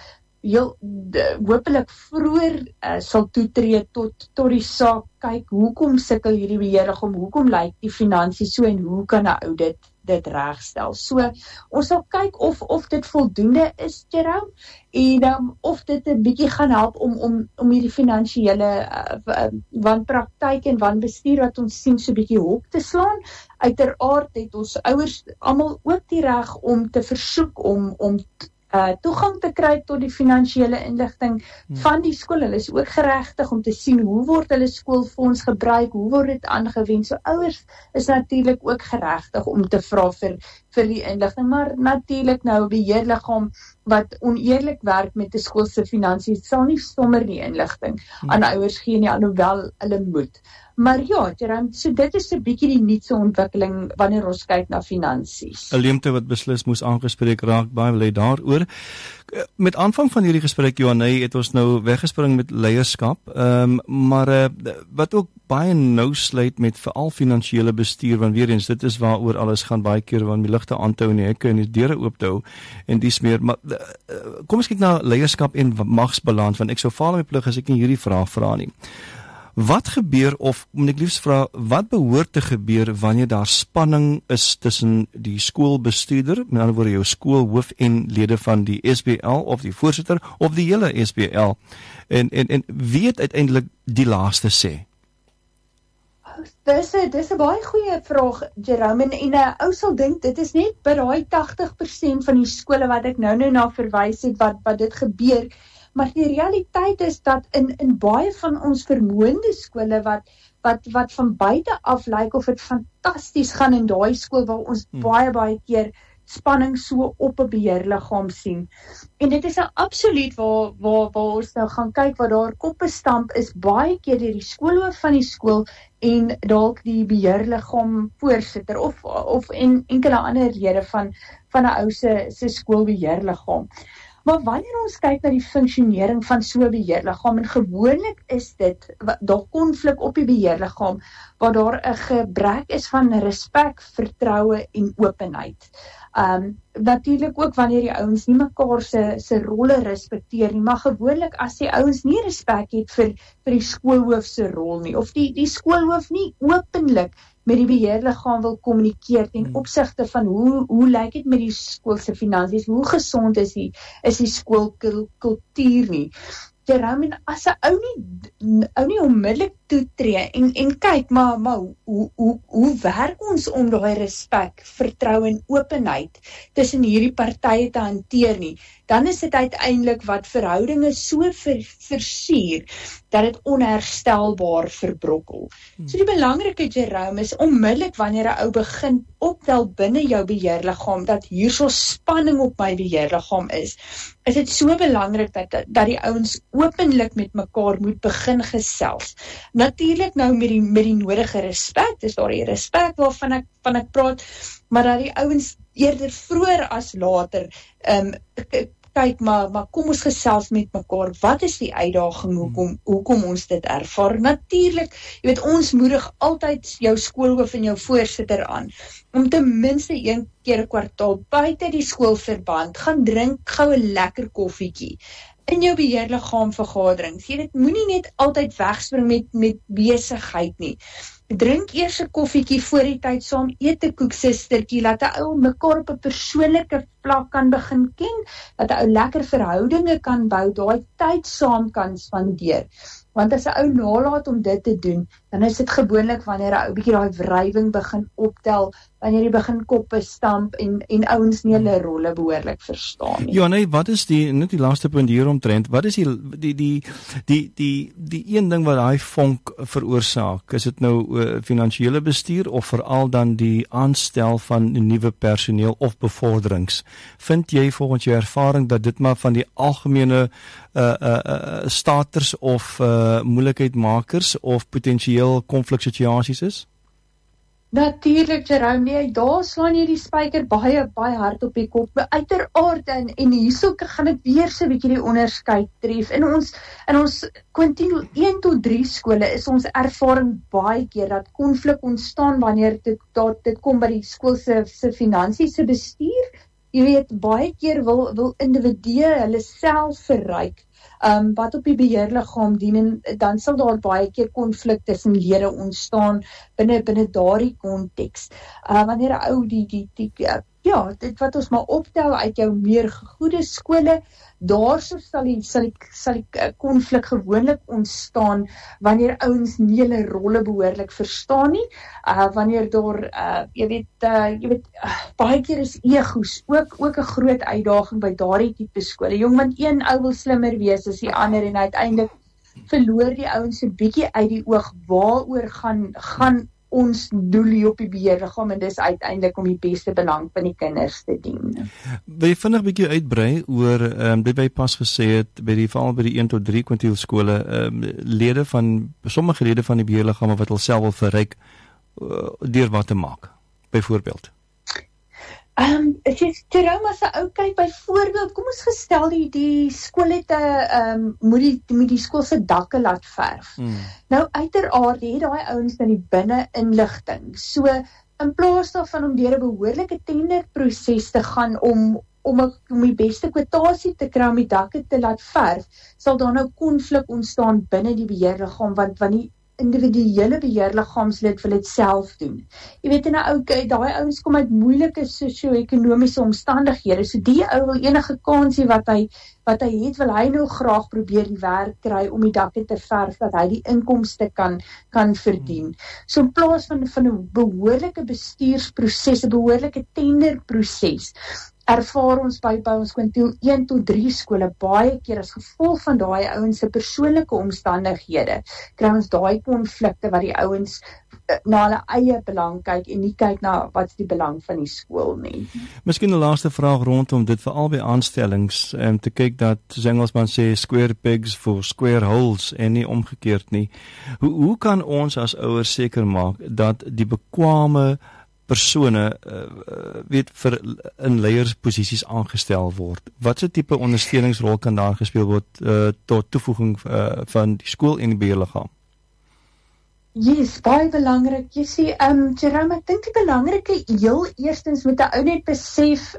S3: hopelik vroeër sal toetree tot die saak kyk, hoekom sukkel hierdie beheerliggaam, hoekom lyk die finansies so en hoe kan 'n ou dit regstel. So, ons sal kyk of dit voldoende is, Jerome, en of dit 'n bietjie gaan help om hierdie finansiële wanpraktyk en wanbestuur wat ons sien so bietjie hok te slaan. Uiteraard het ons ouers almal ook die reg om te versoek om toegang te kry tot die finansiële inligting van die skool. Hulle is ook geregtig om te sien hoe word hulle skoolfonds gebruik, hoe word dit aangewend. So ouers is natuurlik ook geregtig om te vra vir die inligting, maar natuurlik nou 'n beheerliggaam wat oneerlik werk met 'n skool se finansies sal nie sommer die inligting aan ouers gee nie, alhoewel hulle moet. Maar ja, Jerome, so dit is 'n bietjie die nuutste ontwikkeling wanneer ons kyk na finansies.
S2: 'n leemte wat beslis moes aangespreek raak, baie wil hê daaroor. Met aanvang van hierdie gesprek, Johanay, het ons nou weggespring met leierskap, maar wat ook baie nou sluit met veral finansiële bestuur, want weer eens, dit is waaroor alles gaan baie keer, want die ligte aan te hou en die hekke en die deure oop te hou en dies meer. Maar kom ons kyk na leierskap en magsbalans, want ek sou val my plig as ek nie hierdie vraag vra nie. Wat gebeur, of moet ek liefst vra, wat behoort te gebeur wanneer daar spanning is tussen die skoolbestuurder, met ander woorde jou skoolhoof en lede van die SBL of die voorsitter of die hele SBL, en wie het uiteindelik die laaste sê?
S3: Dis 'n baie goeie vraag, Jerome, en 'n ou sal dink dit is net by daai 80% van die skole wat ek nou na verwys het wat dit gebeur. Maar die realiteit is dat in baie van ons vermoënde skole wat van buite af lyk of dit fantasties gaan in daai skool waar ons baie keer spanning so op 'n beheerliggaam sien. En dit is nou absoluut waar ons nou gaan kyk wat daar koppe stamp is baie keer deur die skoolhoof van die skool en dalk die beheerliggaam voorsitter of enkele ander lede van 'n ou se skoolbeheerliggaam. Maar wanneer ons kyk na die funksionering van so 'n beheerliggaam, en gewoonlik is dit, daar konflik op die beheerliggaam, waar daar 'n gebrek is van respek, vertroue en openheid. Natuurlik ook wanneer die ouens nie mekaar se rolle respekteer nie, maar gewoonlik as die ouens nie respek het vir die skoolhoof se rol nie, of die skoolhoof nie openlik met die beheerliggaam wil kommunikeer ten opsigte van hoe lyk dit met die skool se finansies, hoe gesond is die skoolkultuur nie. Jerome, as 'n ou nie onmiddellik toetree en kyk, maar hoe werk ons om daai respek, vertroue en openheid tussen hierdie partye te hanteer nie, dan is dit uiteindelik wat verhoudinge so versuur dat dit onherstelbaar verbrokkel. So die belangrike, Jerome, is onmiddellik wanneer 'n ou begin optel binne jou beheerliggaam dat hierso spanning op my beheerliggaam is dit so belangrik dat die ouens openlik met mekaar moet begin gesels. Natuurlik nou met die nodige respek, dis daar die respek waarvan ek praat, maar dat die ouens eerder vroeër as later kyk, maar kom ons gesels met mekaar, wat is die uitdaging, hoekom ons dit ervaar? Natuurlik, jy weet, ons moedig altyd jou skoolhoof en jou voorsitter aan, om ten minste 1 keer 'n kwartaal buite die skoolverband, gaan drink gou 'n lekker koffietjie in jou beheerliggaam vergaderings. Jy weet, moenie net altyd wegspring met besigheid nie. Drink eers 'n koffietjie voor die tyd saam, eet 'n koeksustertjie, laat 'n ou mekaar op 'n persoonlike vlak kan begin ken, dat 'n ou lekker verhoudinge kan bou, daai tyd saam kan spandeer. Want as 'n ou nalat om dit te doen, dan is dit gewoonlik wanneer 'n ou bietjie daai wrywing begin optel, wanneer jy begin koppe stamp en ouens nie hulle rolle behoorlik verstaan nie.
S2: Ja, nee, wat is net die laaste punt hieromtrent, wat is die een ding wat daai vonk veroorsaak? Is dit nou finansiële bestuur of veral dan die aanstel van nuwe personeel of bevorderings? Vind jy volgens jou ervaring dat dit maar van die algemene staters of moeilikheidmakers of potensieel konfliksituasies is?
S3: Natuurlik, Jerome, nee, daar slaan jy die spyker baie hard op die kop. Uiteraard, en hierso gaan ek weer so 'n bietjie die onderskeid tref. In ons kwintiel 1 tot 3 skole is ons ervaring baie keer dat konflik ontstaan wanneer dit kom by die skool se finansies se bestuur. Jy weet, baie keer wil individue hulle self verryk, wat op die beheerliggaam dien, en dan sal daar baie keer konflik tussen lede ontstaan binne daardie konteks. Wanneer 'n ou ja, dit wat ons maar optel uit jou meer gegoede skole, daarso sal die konflik gewoonlik ontstaan wanneer ouens nie hulle rolle behoorlik verstaan nie, wanneer daar, baie keer is egos ook 'n groot uitdaging by daardie tipe skole. Jong, want een ou wil slimmer wees as die ander en uiteindelik verloor die ouens 'n bietjie uit die oog waaroor gaan ons doel hier op die beheerliggaam, en dis uiteindelik om die beste belang van die kinders te dien.
S2: Wil jy vinnig 'n bietjie uitbrei oor dit wat jy pas gesê het veral by die 1 tot 3 kwartiel skole, sommige lede van die beheerliggame wat hulself wil verryk deur wat te maak, byvoorbeeld?
S3: Jerome, as 'n ou kyk byvoorbeeld, kom ons gestel die skool het moet die skool se dakke laat verf. Nou uiteraard het daai ouens dan die binne-inligting. So in plaas daarvan om deur 'n behoorlike tenderproses te gaan om die beste kwotasie te kry om die dakke te laat verf, sal daar nou konflik ontstaan binne die beheerliggaam, want die individuele beheerliggaamslid wil dit self doen. Jy weet, daai ouens kom uit moeilike sosio-ekonomiese omstandighede, so die ou wil enige kansie wat hy het, wil hy nou graag probeer die werk kry om die dakke te verf, dat hy die inkomste kan verdien. So in plaas van 'n behoorlike bestuursproses, 'n behoorlike tenderproses, ervaar ons by ons kwartiel 1 tot 3 skole baie keer as gevolg van daai ouens se persoonlike omstandighede, kry ons daai konflikte wat die ouens na hulle eie belang kyk en nie kyk na wat is die belang van die skool nie.
S2: Miskien 'n laaste vraag rondom dit, veral by aanstellings, te kyk dat, soos Engelsman sê, square pegs for square holes en nie omgekeerd nie. Hoe kan ons as ouers seker maak dat die bekwame persone vir in leiersposisies aangestel word? Wat 'n tipe ondersteuningsrol kan daar gespeel word tot toevoeging van die skool en die beheerliggaam?
S3: Yes, baie belangrik. Jy sê, Jerome, ek dink die belangrike heel eerstens moet 'n ou net besef,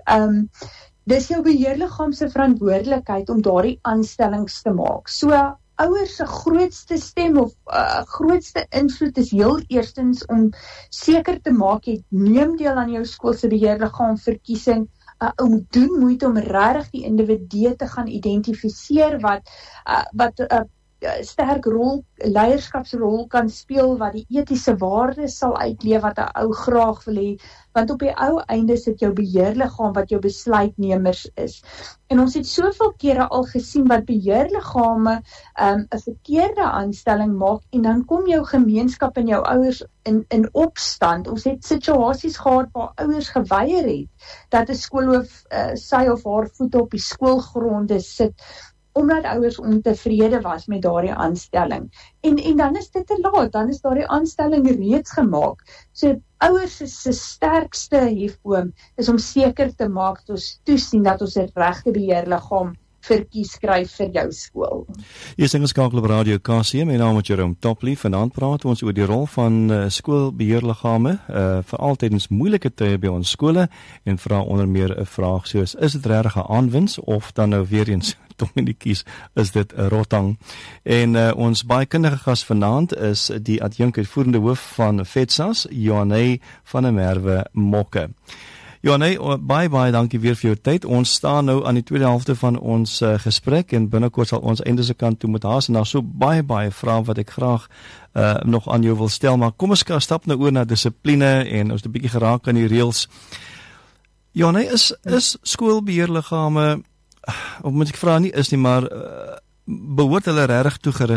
S3: dis jou beheerliggaam se verantwoordelikheid om daardie aanstellings te maak. So ouers se grootste stem of grootste invloed is heel eerstens om seker te maak jy neem deel aan jou skool se beheerliggaam verkiesing, om doen moeite om regtig die individue te gaan identifiseer wat sterk leierskapsrol kan speel, wat die etiese waardes sal uitleef wat 'n ou graag wil hê, want op die ou einde sit jou beheerliggaam wat jou besluitnemers is. En ons het soveel kere al gesien wat beheerliggame 'n verkeerde aanstelling maak, en dan kom jou gemeenskap en jou ouers in opstand. Ons het situasies gehad waar ouers geweier het dat 'n skoolhoof sy of haar voet op die skoolgronde sit, omdat ouers ontevrede was met daardie aanstelling. En dan is dit te laat, dan is daardie aanstelling reeds gemaak. So ouers se sterkste hefboom is om seker te maak dat ons toesien dat ons 'n regte beheerliggaam verkies kry vir jou skool.
S2: Jy is ingeskakel op Radio KC, my naam is Jerome Topley. Vanaand praat ons oor die rol van skoolbeheerliggame, veral tydens moeilike tye by ons skole, en vra onder meer 'n vraag soos, is dit regtig 'n aanwins, of dan nou weer eens tong in die kies, is dit 'n rotang? En ons baie kundige gas vanaand is die adjunkuitvoerende hoof van FETSAS, Johanay van der Merwe Mokke. Johanay, baie dankie weer vir jou tyd. Ons staan nou aan die tweede helfte van ons gesprek, en binnekort sal ons einde se kant toe moet haas, en daar so baie vrae wat ek graag nog aan jou wil stel, maar kom ons stap nou oor na dissipline, en ons het 'n bietjie geraak aan die reëls. Johanay, is skoolbeheerliggame, of moet ek vra, nie is nie, maar behoort hulle regtig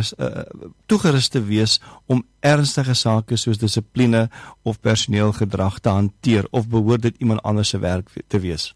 S2: toegerus te wees om ernstige sake soos dissipline of personeelgedrag te hanteer, of behoort dit iemand anders se werk te wees?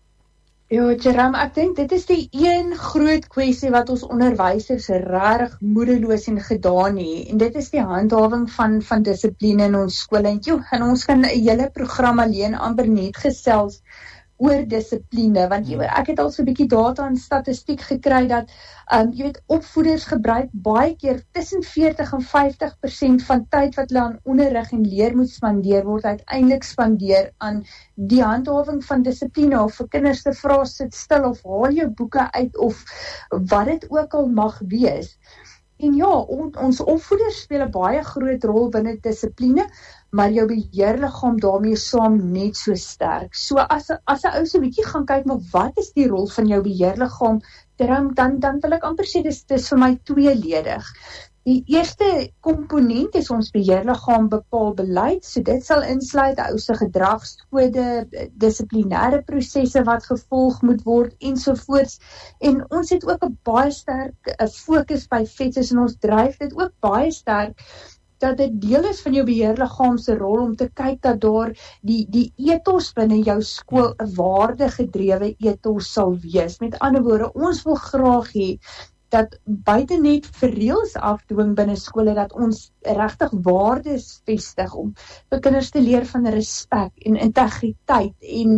S3: Ja, Jerome, ek dink dit is die een groot kwessie wat ons onderwysers regtig moedeloos en gedaan het, en dit is die handhawing van dissipline in ons skole. En ons kan 'n hele program alleen amper net gesels oor dissipline, want ek het al so 'n bietjie data en statistiek gekry dat opvoeders gebruik baie keer tussen 40 en 50% van tyd wat hulle aan onderrig en leer moet spandeer, word uiteindelik spandeer aan die handhawing van dissipline, of vir kinders te vra, sit stil, of haal jou boeke uit, of wat dit ook al mag wees. En ja, ons opvoeders speel 'n baie groot rol binne dissipline, maar jou beheerliggaam daarmee saam net so sterk. So as 'n ou so 'n bietjie gaan kyk, maar wat is die rol van jou beheerliggaam? Dan wil ek amper sê dis vir my tweeledig. Die eerste komponent is ons beheerliggaam bepaal beleid, so dit sal insluit ou se gedragskode, dissiplinêre prosesse wat gevolg moet word ensovoorts. En ons het ook 'n baie sterk fokus by FETS en ons dryf dit ook baie sterk dat dit deel is van jou beheerliggaam se rol om te kyk dat daar die ethos binne jou skool 'n waardegedrewe ethos sal wees. Met ander woorde, ons wil graag hê dat buite net vir reëls afdwing binne skole, dat ons regtig waardes vestig om vir kinders te leer van respek en integriteit en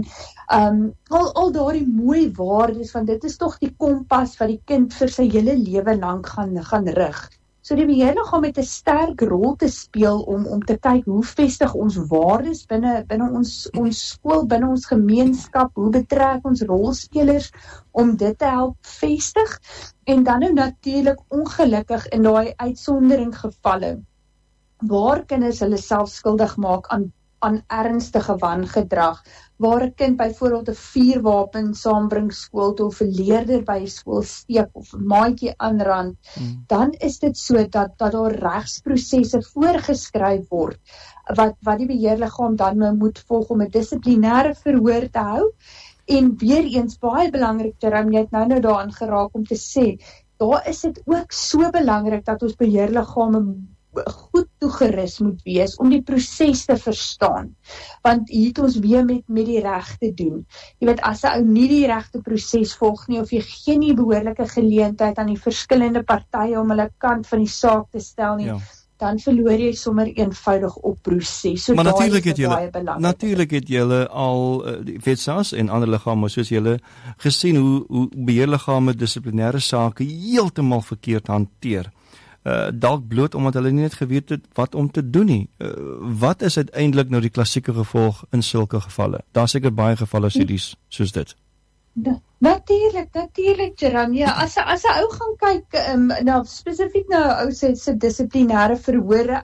S3: al daardie mooi waardes, want dit is tog die kompas wat die kind vir sy hele lewe lank gaan rig. So die beheerliggaam het 'n sterk rol te speel om te kyk hoe vestig ons waardes binne ons skool, binne ons gemeenskap, hoe betrek ons rolspelers om dit te help vestig. En dan nou natuurlik ongelukkig in daai uitsonderinggevalle waar kinders hulle self skuldig maak aan ernstige wangedrag, waar 'n kind byvoorbeeld 'n vuurwapen saambring skool toe of 'n leerder by 'n skool steek of 'n maatjie aanrand, dan is dit so dat daar regsprosesse voorgeskryf word wat die beheerliggaam dan nou moet volg om 'n dissiplinêre verhoor te hou. En weer eens baie belangrik, Jerome, jy het nou daaraan geraak om te sê, daar is dit ook so belangrik dat ons beheerliggame goed toegerus moet wees om die proses te verstaan, want hier het ons weer met die reg te doen. Jy weet, as 'n ou nie die regte proses volg nie, of jy gee nie behoorlike geleentheid aan die verskillende partye om hulle kant van die saak te stel nie, dan verloor jy sommer eenvoudig op proses. So
S2: maar natuurlik het julle al die FETSAS en ander liggame soos julle gesien hoe beheerliggame dissiplinêre sake heeltemal verkeerd hanteer. Dalk bloot omdat hulle nie net geweet het wat om te doen nie. Wat is uiteindelik nou die klassieke gevolg in sulke gevalle? Daar seker baie gevalle soos dit.
S3: Natuurlik, Jerome. Ja, as 'n ou gaan kyk, spesifiek na 'n ou se dissiplinêre verhore,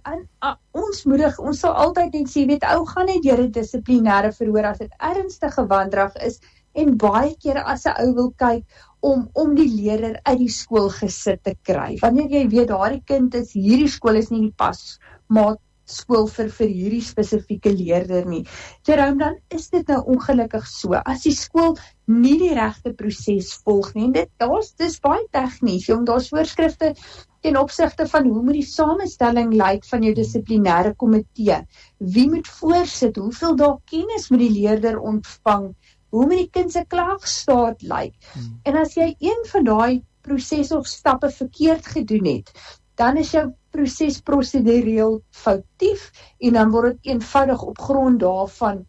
S3: ons sal altyd net sê, weet, ou gaan net deur 'n dissiplinêre verhoor as dit ernstige wandrag is, en baie kere as 'n ou wil kyk om die leerder uit die skool gesit te kry. Wanneer jy weet daardie kind is, hierdie skool is nie die pasmaat skool vir hierdie spesifieke leerder nie. Jerome, dan is dit nou ongelukkig so. As die skool nie die regte proses volg nie, en dis baie tegnies, daar's voorskrifte ten opsigte van hoe moet die samestelling lyk van jou dissiplinêre komitee. Wie moet voorsit? Hoeveel dae kennis moet die leerder ontvang? Hoe moet die kind se klaagstaat lyk? En as jy een van daai proses of stappe verkeerd gedoen het, dan is jou proses prosedureel foutief en dan word dit eenvoudig op grond daarvan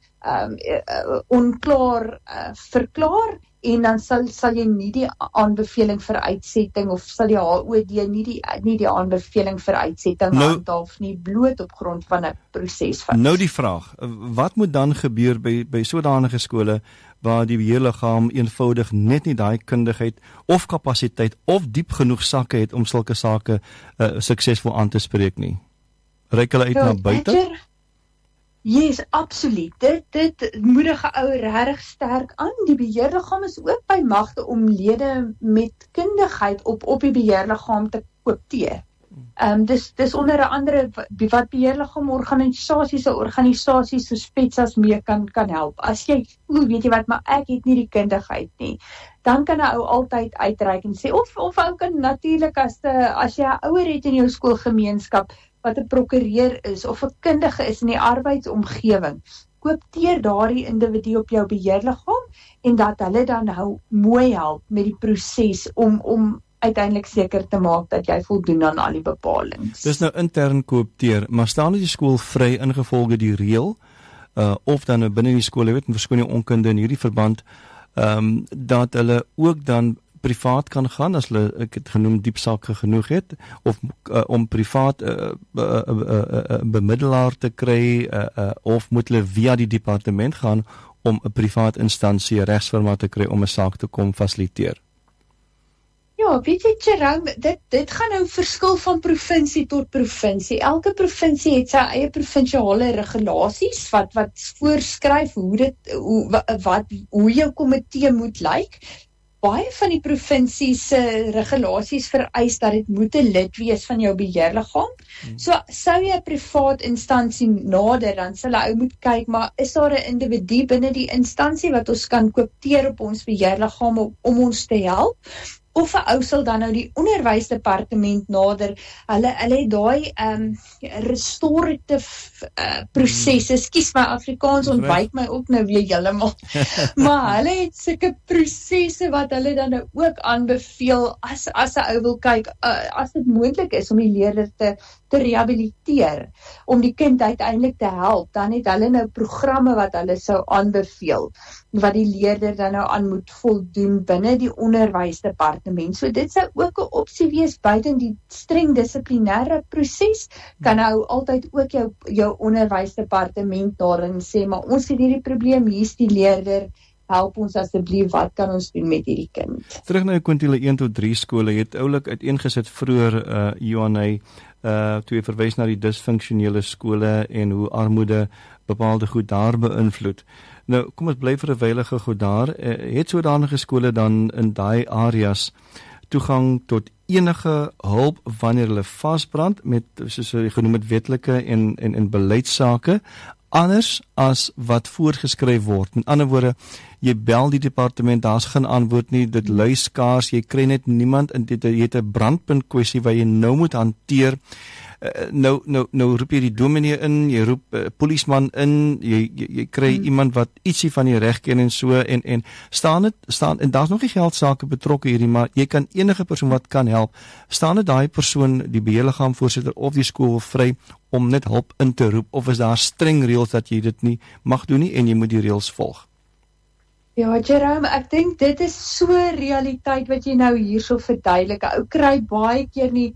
S3: onklaar verklaar, en dan sal jy nie die aanbeveling vir uitsetting, of sal die HOD nie die aanbeveling vir uitsetting handhaaf nie, bloot op grond van 'n proses.
S2: Nou die vraag, wat moet dan gebeur by sodanige skole waar die beheerliggaam eenvoudig net nie daai kundigheid of kapasiteit of diep genoeg sakke het om sulke sake suksesvol aan te spreek nie? Reik hulle uit na buite?
S3: Yes, absoluut. Dit moedig 'n ou regtig sterk aan. Die beheerliggaam is ook by magte om lede met kundigheid op die beheerliggaam te koopteer. Dis onder andere wat beheerliggaam organisasies soos FETSAS mee kan help. As jy voel, weet jy wat, maar ek het nie die kundigheid nie, dan kan 'n ou altyd uitreik en sê, of ou kan natuurlik as jy 'n ouer het in jou skoolgemeenskap wat 'n prokureur is of 'n kundige is in die arbeidsomgewing, koopteer daardie individu op jou beheerliggaam en dat hulle dan nou mooi help met die proses om uiteindelik seker te maak dat jy voldoen aan al die bepalinge.
S2: Dis nou intern koopteer, maar staan die skool vry ingevolge die reël, of dan nou binne die skool, jy weet, en verskoon jou onkunde in hierdie verband, dat hulle ook dan privaat kan gaan, as hulle, ek het genoem, diepsakke genoeg het, of om privaat bemiddelaar te kry, of moet hulle via die departement gaan om 'n privaat instansie, regsfirma te kry om 'n saak te kom fasiliteer?
S3: Ja, weet jy Jerome, dit gaan nou verskil van provinsie tot provinsie. Elke provinsie het sy eie provinsiale regulasies wat voorskryf hoe jou komitee moet lyk. Baie van die provinsies se regulasies vereis dat dit moet 'n lid wees van jou beheerliggaam. So sou jy 'n privaat instansie nader, dan sal ou moet kyk, maar is daar 'n individu binne die instansie wat ons kan koopteer op ons beheerliggaam om ons te help? Of 'n ou sal dan nou die onderwysdepartement nader, hulle het daai restorative prosesse, skus my Afrikaans ontwyk my ook nou weer heeltemal, maar hulle het sulke prosesse wat hulle dan nou ook aanbeveel, as 'n ou wil kyk, as dit moontlik is om die leerder te rehabiliteer, om die kind uiteindelik te help, dan het hulle nou programme wat hulle sou aanbeveel, wat die leerder dan nou aan moet voldoen binne die onderwysdepartement. So dit sou ook 'n opsie wees buiten die streng dissiplinêre proses, kan nou altyd ook jou onderwysdepartement daarin sê, maar ons het hierdie probleem, hier's die leerder, help ons asseblief, wat kan ons doen met hierdie kind?
S2: Terug na die kwintiele 1 tot 3 skole, het oulik uiteengesit vroeër, Johanne, toe jy verwys na die disfunksionele skole en hoe armoede bepaalde goed daar beïnvloed. Nou, kom ons bly vir 'n wylige goed daar. Het sodanige skole dan in daai areas toegang tot enige hulp wanneer hulle vasbrand met, soos jy genoem het, wetlike en beleidsake, anders as wat voorgeskryf word. Met ander woorde, jy bel die departement, daar's geen antwoord nie, dit lui skaars, jy kry net niemand, en jy het 'n brandpunt kwessie wat jy nou moet hanteer. Nou roep jy die dominee in, jy roep polisman in, jy kry iemand wat ietsie van die reg ken en so, en staan, en daar's nog nie geldsake betrokke hierdie, maar jy kan enige persoon wat kan help, staan dit daai persoon, die beheerliggaam voorsitter of die skool vry om net hulp in te roep, of is daar streng reëls dat jy dit nie mag doen nie en jy moet die reëls volg?
S3: Ja, Jerome, ek dink dit is so realiteit wat jy nou hierso verduidelik. Ou kry baie keer nie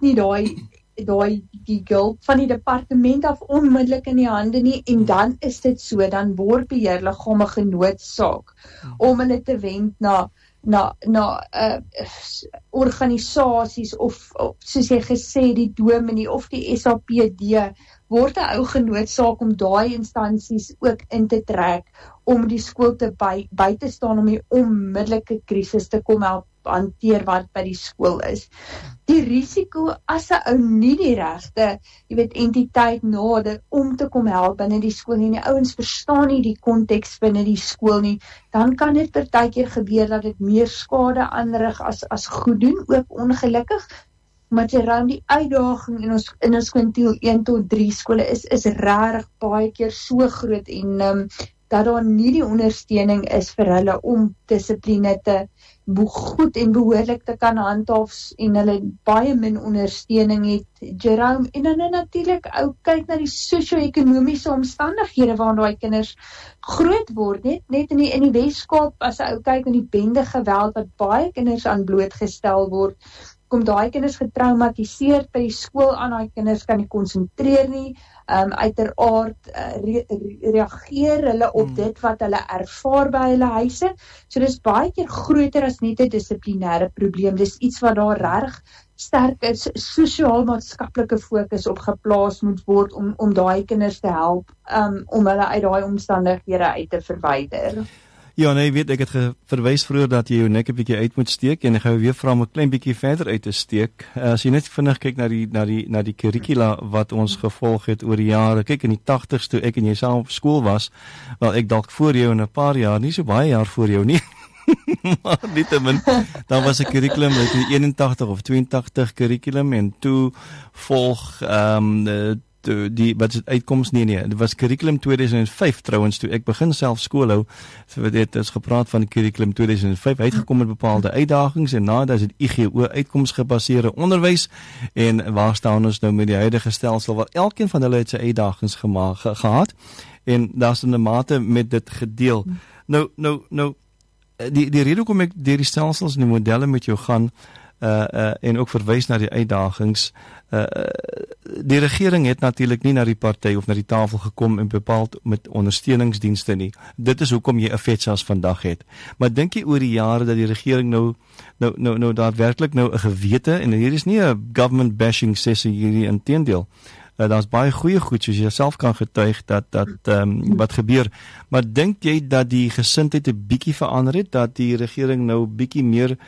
S3: die hulp van die departement af onmiddellik in die hande nie, en dan is dit so, dan word beheerliggame genoodsaak om hulle te wend na organisasies of soos jy gesê, die dominee of die SAPD, word 'n ou genoodsaak om daai instansies ook in te trek om die skool te by te staan om die onmiddellike krisis te kom help hanteer wat by die skool is. Die risiko as 'n ou nie die regte, entiteit nader om te kom help binne die skool nie, die ouens verstaan nie die konteks binne die skool nie, dan kan dit partykeer gebeur dat dit meer skade aanrig as goed doen, ook ongelukkig. Maar Jerome, die uitdaging in ons kwintiel 1 tot 3 skole is regtig baie keer so groot, en dat daar nie die ondersteuning is vir hulle om dissipline te goed en behoorlik te kan handhaaf, en hulle baie min ondersteuning het, Jerome, en dan natuurlik ou kyk na die sosio-ekonomiese omstandighede waarin daai kinders groot word, net in die Weskaap, as ou kyk na die bende geweld wat baie kinders aan blootgestel word, kom daai kinders getraumatiseerd by die skool aan, daai kinders kan nie konsentreer nie, uiteraard reageer hulle op dit wat hulle ervaar by hulle huise, so dis baie keer groter as net 'n dissiplinêre probleem, dis iets wat daar reg sterk is, sosiaal-maatskaplike fokus op geplaas moet word om daai kinders te help, om hulle uit daai omstandighede uit te verwyder.
S2: Ja, nee, weet, ek het verwys vroeër dat jy jou nek 'n bietjie uit moet steek, en ek gaan weer vra om 'n klein bietjie verder uit te steek. As jy net vinnig kyk na die kurrikula wat ons gevolg het oor die jare, kyk in die 80s toe ek en jy saam op skool was, wel ek dalk voor jou in 'n paar jaar, nie so baie jaar voor jou nie, maar nietemin, dan was 'n kurrikulum uit die 81 of 82 kurrikulum, en toe volg wat is het uitkoms? Nee, dit was curriculum 2005 trouwens, toe ek begin self skool hou, so dit is gepraat van curriculum 2005, uitgekom met bepaalde uitdagings, en na dat is het IGO uitkomsgebaseerde onderwys, en waar staan ons nou met die huidige stelsel, waar elkeen van hulle het sy uitdagings gehad, en daar is in 'n mate met dit gedeel. Nou, die rede hoekom ek deur die stelsels en die modelle met jou gaan, en ook verwys na die uitdagings. Die regering het natuurlik nie na die party of na die tafel gekom en bepaald met ondersteuningsdienste nie. Dit is hoekom jy 'n FETSAS vandag het. Maar dink jy oor die jare dat die regering nou daadwerklik nou 'n gewete, en hier is nie 'n government bashing sessie hierdie, inteendeel. Daar's baie goeie goed, soos jy self kan getuig dat wat gebeur. Maar dink jy dat die gesindheid 'n bietjie verander het, dat die regering nou bietjie meer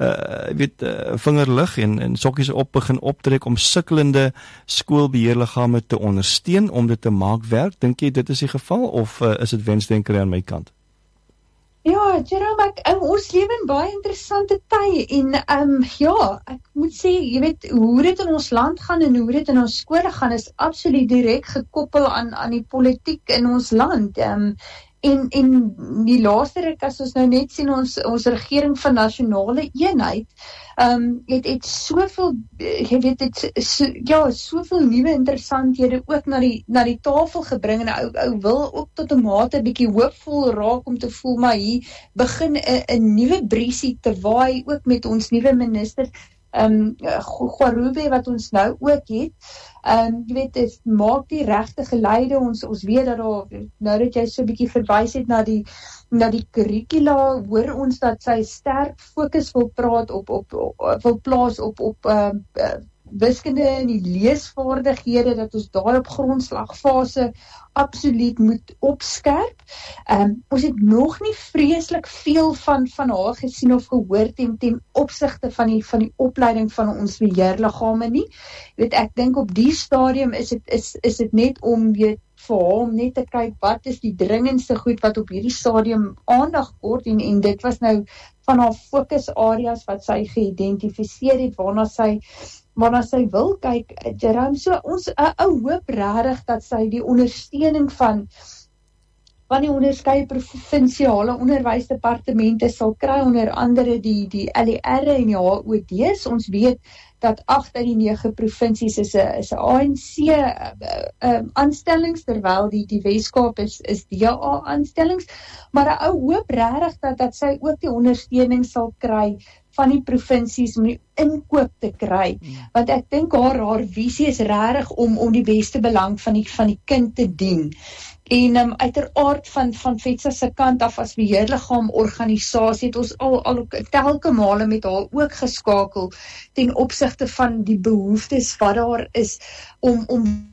S2: vinger lig en sokkies begin optrek om sukkelende skoolbeheerliggame te ondersteun om dit te maak werk? Dink jy dit is die geval, of is dit wensdenkery aan my kant?
S3: Ja, Jerome, ons lewe in baie interessante tye en ek moet sê, jy weet, hoe dit in ons land gaan en hoe dit in ons skole gaan is absoluut direk gekoppel aan die politiek in ons land. En die laaste ruk, as ons nou net sien, ons regering van nasionale eenheid, het soveel, jy weet, soveel nuwe interessanthede ook na die tafel gebring, en ou wil ook tot 'n mate bietjie hoopvol raak om te voel, maar hier begin 'n nuwe briesie te waai, ook met ons nuwe minister, Gwarube, wat ons nou ook het. Jy weet, dit maak die regte geleide, ons weet dat nou dat jy so 'n bietjie verwys het na die kurrikula, hoor ons dat sy sterk fokus wil plaas op wiskunde en die leesvaardighede, dat ons daar op grondslagfase absoluut moet opskerp. Ons het nog nie vreeslik veel van haar gesien of gehoor ten opsigte van die opleiding van ons beheerliggame nie. Weet, ek dink op die stadium is dit net om vir hom net te kyk wat is die dringendste goed wat op hierdie stadium aandag kort, en dit was nou van haar fokusareas wat sy geïdentifiseer het, waarna sy wil kyk, Jerome. So ons hoop regtig dat sy die ondersteuning van die onderskeie provinsiale onderwysdepartemente sal kry, onder andere die LER en die HOD's. Ons weet dat 8 uit die 9 provinsies is 'n ANC aanstellings, terwyl die Weskaap is DA aanstellings, maar 'n ou hoop regtig dat sy ook die ondersteuning sal kry van die provinsies om die inkoop te kry, want ek dink haar visie is regtig om die beste belang van die kind te dien. En uiteraard van FETSAS se kant af as beheerliggaam organisasie het ons al telke male met haar ook geskakel ten opsigte van die behoeftes wat daar is om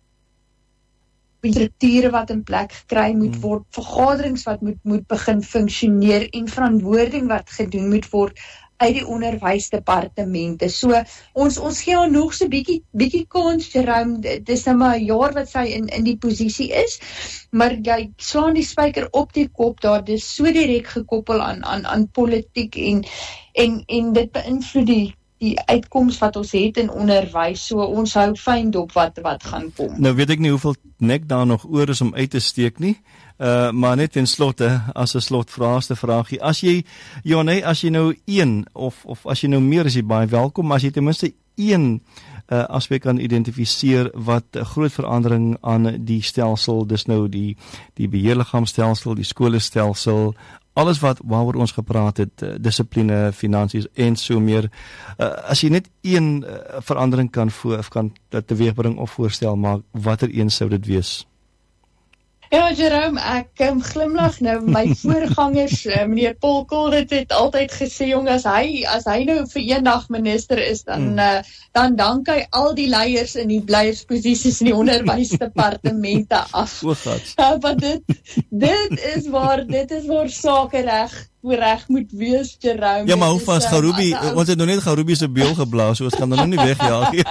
S3: strukture wat in plek gekry moet word, vergaderings wat moet begin funksioneer en verantwoording wat gedoen moet word uit die onderwysdepartemente. So, ons gee haar nog so bietjie kans, Jerome. Dit is nou maar 'n jaar wat sy in die posisie is, maar jy slaan die spyker op die kop daar, dis so direk gekoppel aan politiek en dit beïnvloed die uitkoms wat ons het in onderwys, so ons hou fyn dop wat gaan kom.
S2: Nou weet ek nie hoeveel nek daar nog oor is om uit te steek nie, maar net ten slotte, as 'n slotvraaggie, as jy nou een, of as jy nou meer, is jy baie welkom, as jy ten minste een aspek kan identifiseer wat 'n groot verandering aan die stelsel, dis nou die beheerliggaamstelsel, die skolestelsel, alles waaroor ons gepraat het, dissipline, finansies en so meer, as jy net een verandering kan teweegbring of voorstel maak, watter een sou dit wees?
S3: Ja, Jerome, ek glimlag nou, my voorgangers, meneer Paul Colruyt het altyd gesê, jong, as hy nou vir eendag minister is, dan dank hy al die leiers in die leiersposisies in die onderwysdepartemente af. Want dit is waar sake reg moet wees, Jerome.
S2: Ja, maar hoe vas Garubi, ons het nou net Garubi se beul geblaas, so ons kan dan nie wegjaag nie.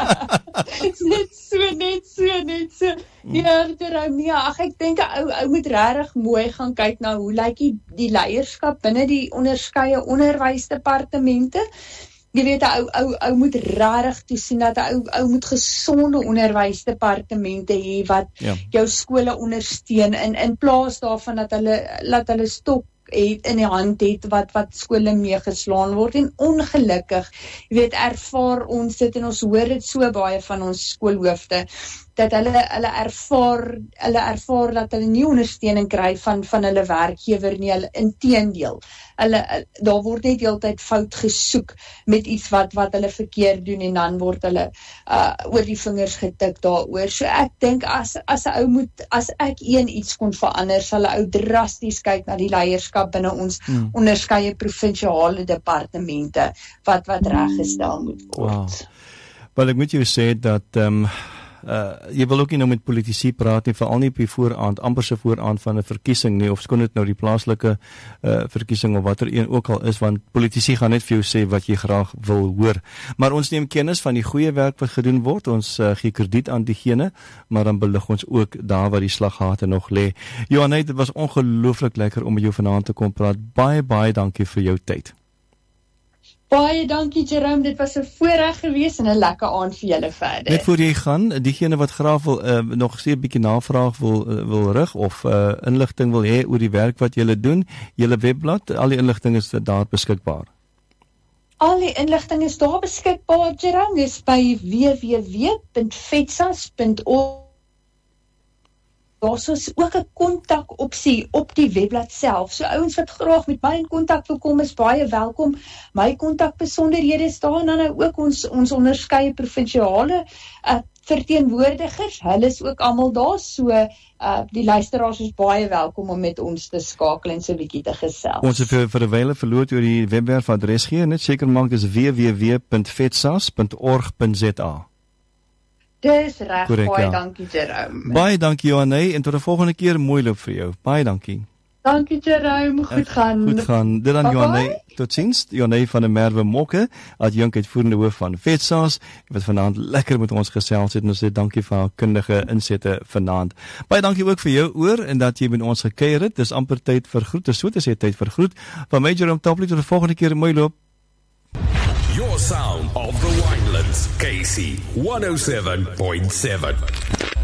S2: Net so.
S3: Ja, Jerome, ek dink ou moet regtig mooi gaan kyk na hoe lyk die leierskap binne die onderskeie onderwysdepartemente. Jy weet, ou moet regtig toesien dat ou moet gesonde onderwysdepartemente hê wat jou skole ondersteun in plaas daarvan dat hulle stok in die hand het wat skole mee geslaan word, en ongelukkig, jy weet, ervaar ons dit en ons hoor dit so baie van ons skoolhoofde, dat hulle ervaar dat hulle nie ondersteuning kry van hulle werkgewer nie, hulle inteendeel. Daar word net heeltyd fout gesoek met iets wat hulle verkeerd doen en dan word hulle oor die vingers getik daaroor. So ek dink as ek iets kon verander, sal 'n ou drasties kyk na die leierskap binne ons onderskeie provinsiale departemente wat reggestel moet word.
S2: Wow. Wel, ek moet jou sê dat jy wil ook nie nou met politici praat nie, veral nie op die vooraand, amper se vooraand van 'n verkiesing nie, of skoon dit nou die plaaslike verkiesing of watter een ook al is, want politici gaan net vir jou sê wat jy graag wil hoor. Maar ons neem kennis van die goeie werk wat gedoen word, ons gee krediet aan diegene, maar dan belig ons ook daar waar die slaggate nog lê. Johanay, dit was ongelooflik lekker om met jou vanaand te kom praat. Baie dankie vir jou tyd.
S3: Baie dankie Jerome, dit was 'n voorreg geweest en 'n lekker aand vir julle verder.
S2: Net voor jy gaan, diegene wat graag wil nog steeds 'n bietjie navraag wil rig of inligting wil hê oor die werk wat julle doen, julle webblad, al die inligting is daar beskikbaar.
S3: Al die inligting is daar beskikbaar, Jerome, is by www.fetsas.org. Daar is ook 'n kontakopsie op die webblad self. So ouens wat graag met my in kontak wil kom, is baie welkom. My kontakbesonderhede is daar en dan nou ook ons onderskeie provinsiale verteenwoordigers. Hulle is ook almal daar, so die luisteraars is baie welkom om met ons te skakel en so 'n bietjie te gesels.
S2: Ons het vir 'n wyle verloor oor die webwerf adres gee, net seker maak dis www.fetsas.org.za.
S3: Dis reg,
S2: Correct,
S3: baie
S2: ja.
S3: dankie Jerome.
S2: Baie dankie Johanay en tot 'n volgende keer, mooi loop vir jou. Baie dankie.
S3: Dankie Jerome, goed gaan.
S2: Goed gaan. Dit dan Johanay. Totsiens. Johanay van der Merwe Mokke, adjunk uitvoerende hoof van Fetsas, wat vanaand lekker met ons gesels het en ons sê dankie vir haar kundige insette vanaand. Baie dankie ook vir jou oor en dat jy met ons gekuier het. Dis amper tyd vir groete, so te sê tyd vir groet. Van my Jerome Tapley tot 'n volgende keer, mooi loop.
S1: Your sound of the Winelands, KC 107.7.